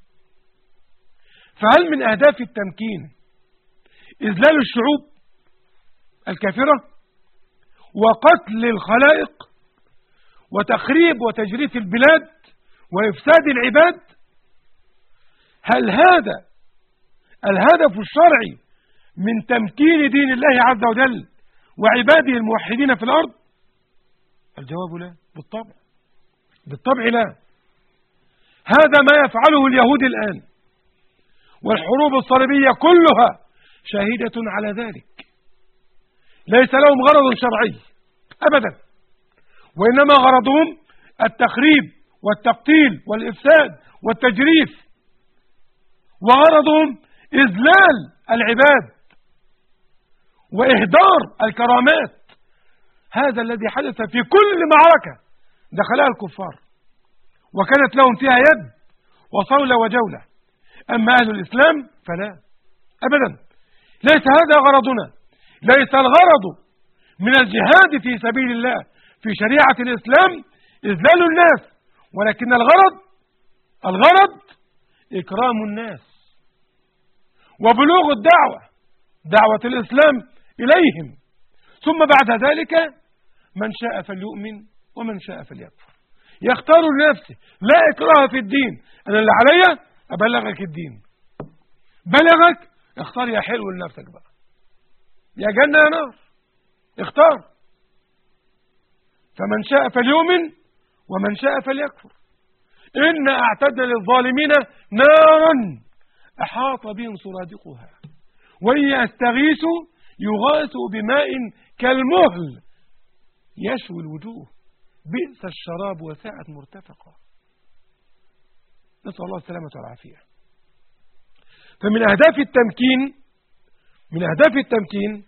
فهل من أهداف التمكين إذلال الشعوب الكافرة وقتل الخلائق وتخريب وتجريف البلاد وإفساد العباد؟ هل هذا الهدف الشرعي من تمكين دين الله عز وجل وعباده الموحدين في الأرض؟ الجواب لا، بالطبع، بالطبع لا. هذا ما يفعله اليهود الآن، والحروب الصليبية كلها شاهدة على ذلك. ليس لهم غرض شرعي أبدا، وإنما غرضهم التخريب والتقتيل والإفساد والتجريف، وغرضهم إذلال العباد وإهدار الكرامات. هذا الذي حدث في كل معركة دخلها الكفار وكانت لهم فيها يد وصولة وجولة. أما أهل الإسلام فلا أبدا، ليس هذا غرضنا. ليس الغرض من الجهاد في سبيل الله في شريعة الإسلام إذلال الناس، ولكن الغرض إكرام الناس وبلوغ الدعوة، دعوة الإسلام إليهم. ثم بعد ذلك من شاء فليؤمن ومن شاء فليكفر، يختار لنفسه، لا إكراه في الدين. أنا اللي عليا أبلغك الدين، بلغك اختار يا حلو لنفسك بقى، يا جنة يا نار، اختار. فمن شاء فليؤمن ومن شاء فليكفر. إن أعتدنا للظالمين نارا أحاط بهم سرادقها وإن يستغيثوا يغاثوا بماء كالمهل يشوي الوجوه بئس الشراب وساءت مرتفقا. نسأل الله السلامة والعافية. فمن أهداف التمكين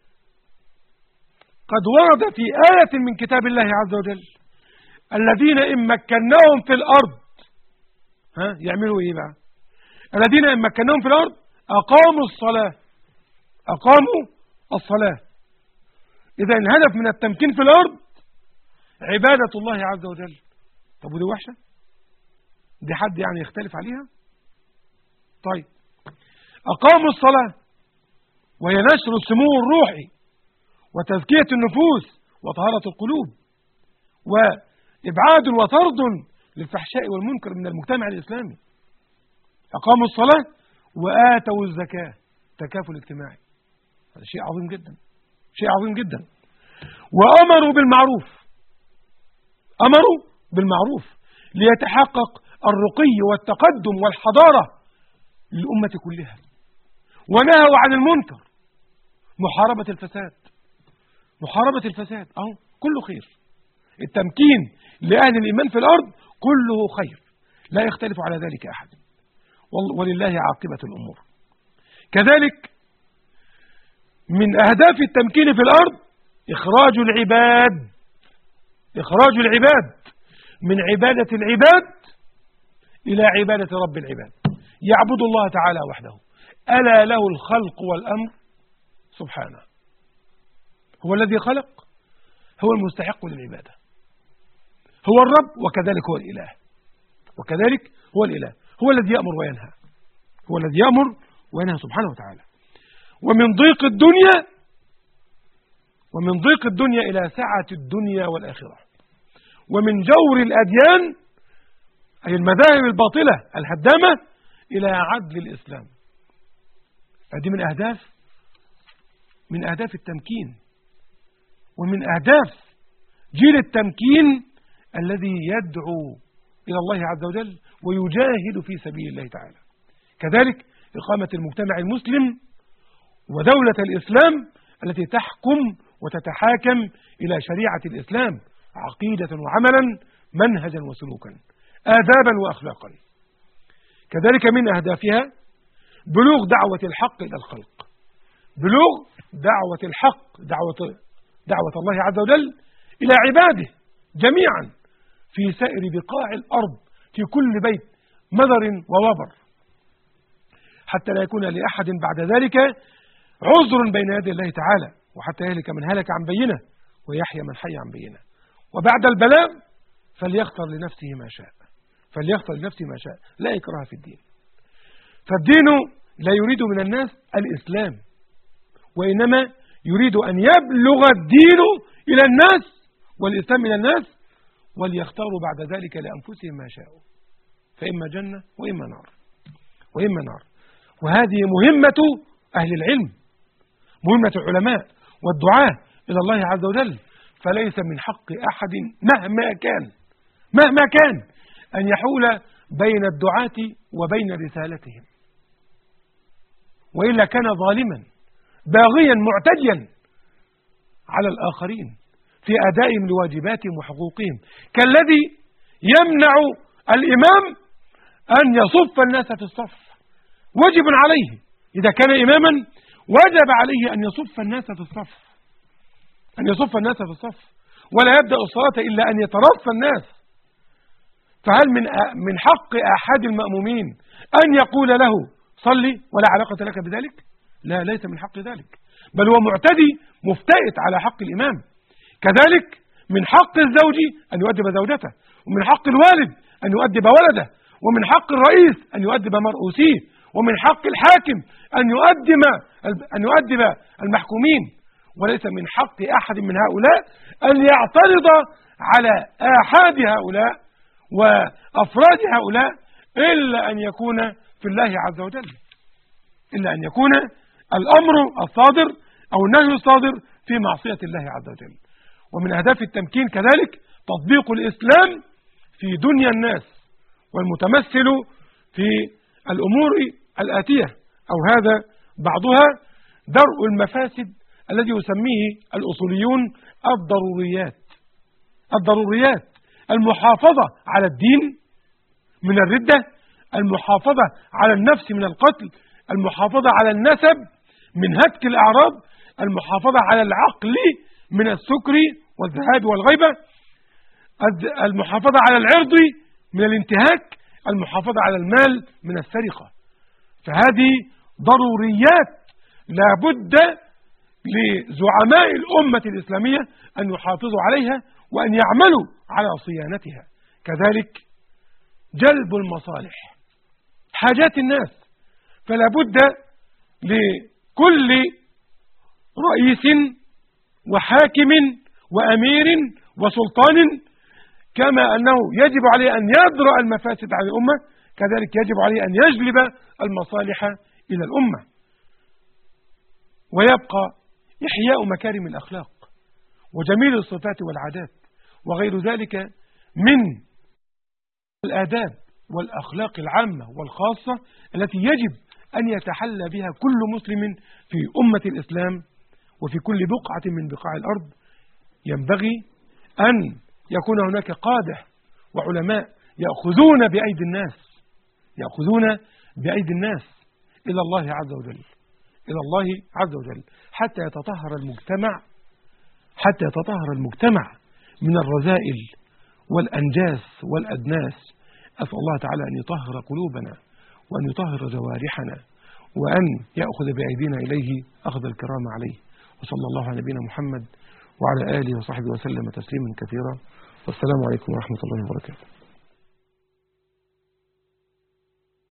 قد ورد في آية من كتاب الله عز وجل الذين إن مكناهم في الأرض يعملوا إيه بقى؟ الذين إن مكناهم في الأرض أقاموا الصلاة. إذا الهدف من التمكين في الأرض عبادة الله عز وجل. طب ودي وحشة؟ دي حد يعني يختلف عليها؟ طيب، أقاموا الصلاة وهي نشر السمو الروحي وتزكية النفوس وطهارة القلوب وإبعاد وطرد للفحشاء والمنكر من المجتمع الإسلامي. أقاموا الصلاة وآتوا الزكاة، تكافل اجتماعي، هذا شيء عظيم جدا، شيء عظيم جدا. وأمروا بالمعروف، أمروا بالمعروف ليتحقق الرقي والتقدم والحضارة للأمة كلها. ونهوا عن المنكر، محاربة الفساد، محاربة الفساد، أهو كله خير. التمكين لأهل الإيمان في الأرض كله خير، لا يختلف على ذلك أحد، ولله عاقبة الأمور. كذلك من أهداف التمكين في الأرض إخراج العباد، إخراج العباد من عبادة العباد إلى عبادة رب العباد، يعبد الله تعالى وحده. ألا له الخلق والأمر سبحانه، هو الذي خلق، هو المستحق للعبادة، هو الرب، وكذلك هو الإله، وكذلك هو الإله، هو الذي يأمر وينهى، هو الذي يأمر وينهى سبحانه وتعالى. ومن ضيق الدنيا، ومن ضيق الدنيا إلى سعة الدنيا والآخرة، ومن جور الأديان أي المذاهب الباطلة الهدامة إلى عدل الإسلام. هذه من أهداف التمكين، ومن أهداف جيل التمكين الذي يدعو إلى الله عز وجل ويجاهد في سبيل الله تعالى. كذلك إقامة المجتمع المسلم ودولة الإسلام التي تحكم وتتحاكم إلى شريعة الإسلام عقيدة وعملا، منهجا وسلوكا، آدابا وأخلاقا. كذلك من أهدافها بلوغ دعوة الحق إلى الخلق، بلوغ دعوة الحق، دعوة الله عز وجل إلى عباده جميعا في سائر بقاع الأرض، في كل بيت مذر ووبر، حتى لا يكون لأحد بعد ذلك عذر بين يدي الله تعالى، وحتى يهلك من هلك عن بينه ويحيى من حي عن بينه. وبعد البلاغ فليختر لنفسه ما شاء، فليختر لنفسه ما شاء، لا إكراه في الدين. فالدين لا يريد من الناس الإسلام، وإنما يريد أن يبلغ الدين إلى الناس والإسلام إلى الناس، وليختاروا بعد ذلك لأنفسهم ما شاءوا، فإما جنة وإما نار، وإما نار. وهذه مهمة أهل العلم، مهمة العلماء والدعاة إلى الله عز وجل. فليس من حق أحد مهما كان أن يحول بين الدعاة وبين رسالتهم، وإلا كان ظالما باغيا معتديا على الآخرين في أدائهم لواجباتهم وحقوقهم، كالذي يمنع الإمام أن يصف الناس في الصف. واجب عليه إذا كان إماما، وجب عليه أن يصف الناس في الصف، أن يصف الناس في الصف، ولا يبدأ الصلاة إلا أن يترص الناس. فهل من حق أحد المأمومين أن يقول له صلي ولا علاقة لك بذلك؟ لا، ليس من حق ذلك، بل هو معتدي مفتئت على حق الإمام. كذلك من حق الزوج أن يؤدب زوجته، ومن حق الوالد أن يؤدب ولده، ومن حق الرئيس أن يؤدب مرؤوسيه، ومن حق الحاكم أن يؤدب المحكومين. وليس من حق أحد من هؤلاء أن يعترض على آحاد هؤلاء وأفراد هؤلاء، إلا أن يكون في الله عز وجل، إلا أن يكون الأمر الصادر أو النهي الصادر في معصية الله عز وجل. ومن أهداف التمكين كذلك تطبيق الإسلام في دنيا الناس، والمتمثل في الأمور الآتية، أو هذا بعضها درء المفاسد الذي يسميه الأصوليون الضروريات، المحافظة على الدين من الردة، المحافظة على النفس من القتل، المحافظة على النسب من هتك الأعراض، المحافظة على العقل من السكر والذهاب والغيبة، المحافظة على العرض من الانتهاك، المحافظة على المال من السرقة. فهذه ضروريات لا بد لزعماء الأمة الإسلامية أن يحافظوا عليها وأن يعملوا على صيانتها. كذلك جلب المصالح، حاجات الناس فلا بد لكل رئيس وحاكم وأمير وسلطان، كما أنه يجب عليه أن يدرأ المفاسد على الأمة، كذلك يجب عليه أن يجلب المصالح إلى الأمة. ويبقى إحياء مكارم الأخلاق وجميل الصفات والعادات وغير ذلك من الآداب والأخلاق العامة والخاصة التي يجب أن يتحلى بها كل مسلم في أمة الإسلام وفي كل بقعة من بقاع الأرض. ينبغي أن يكون هناك قادة وعلماء يأخذون بأيدي الناس إلى الله عز وجل حتى يتطهر المجتمع من الرذائل والأنجاس والأدناس. أسأل الله تعالى أن يطهر قلوبنا وأن يطهر جوارحنا وأن يأخذ بأيدينا إليه أخذ الكرام عليه. وصلى الله على نبينا محمد وعلى آله وصحبه وسلم تسليما كثيرا. والسلام عليكم ورحمة الله وبركاته.